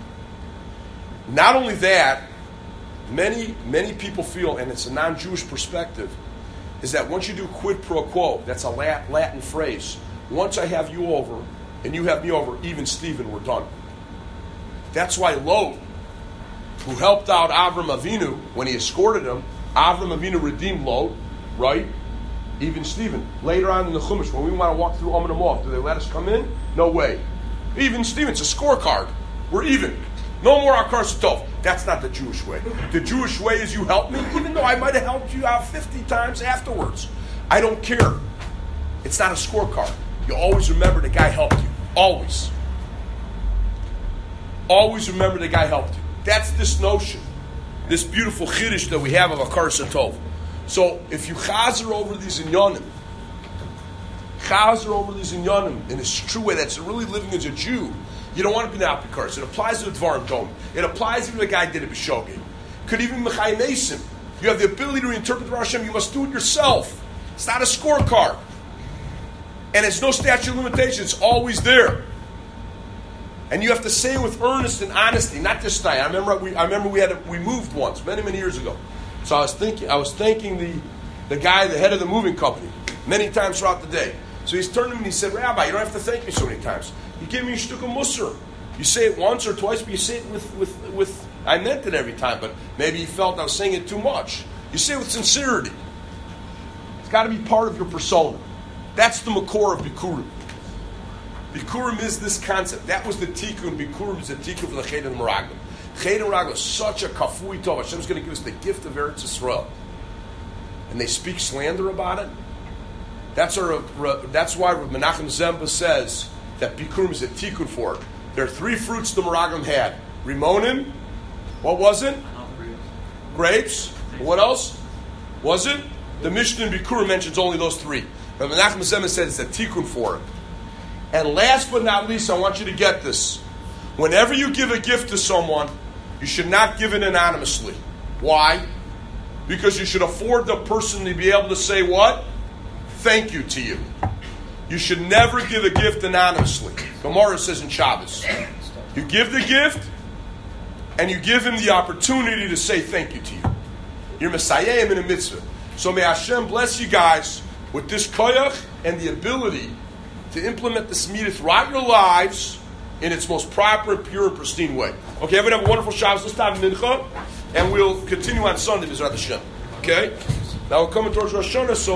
Not only that, many people feel, and it's a non-Jewish perspective, is that once you do quid pro quo, that's a Latin phrase. Once I have you over, and you have me over, even Stephen, we're done. That's why Lot, who helped out Avram Avinu when he escorted him, Avram Avinu redeemed Lot, right? Even Stephen. Later on in the Chumash, when we want to walk through Amon Amoth, do they let us come in? No way. Even Stephen, it's a scorecard. We're even. No more Hakaras HaTov. That's not the Jewish way. The Jewish way is you help me, even though I might have helped you out 50 times afterwards. I don't care. It's not a scorecard. You always remember the guy helped you. Always. Always remember the guy helped you. That's this notion. This beautiful chiddush that we have of Hakaras HaTov. So if you chazer over these inyanim in a true way that's really living as a Jew, you don't want to be an apikars. It applies to the Dvarim Dom. It applies even to the guy did it b'shogeg. Could even be Mechayim Esim. You have the ability to interpret the Hashem. You must do it yourself. It's not a scorecard. And there's no statute of limitations. It's always there. And you have to say it with earnest and honesty, not just style. I remember we moved once, many years ago. So I was thanking the guy, the head of the moving company, many times throughout the day. So he's turned to me and he said, Rabbi, you don't have to thank me so many times. You give me a shtuk of musar. You say it once or twice, but you say it with I meant it every time, but maybe he felt I was saying it too much. You say it with sincerity. It's got to be part of your persona. That's the makor of Bikurim. Bikurim is this concept. That was the tikkun. Bikurim is the tikkun for the Ched and Meraglim. Ched and Meraglim is such a kafui tov. Hashem's going to give us the gift of Eretz Yisrael. And they speak slander about it. That's why Menachem Zemba says that Bikurim is a tikkun for it. There are 3 fruits the Meraglim had. Rimonim. What was it? Grapes. What else? Was it? The Mishnah in Bikurim mentions only those 3. But Menachem Zemba says it's a tikkun for it. And last but not least, I want you to get this. Whenever you give a gift to someone, you should not give it anonymously. Why? Because you should afford the person to be able to say what? Thank you to you. You should never give a gift anonymously. Gemara says in Shabbos. You give the gift, and you give him the opportunity to say thank you to you. You're Messiah in a mitzvah. So may Hashem bless you guys with this koyach and the ability to implement this midah throughout your lives in its most proper, pure, and pristine way. Okay, everyone have a wonderful Shabbos. Let's have mincha, and we'll continue on Sunday, B'ezrat Hashem. Okay? Now we're coming towards Rosh Hashanah, so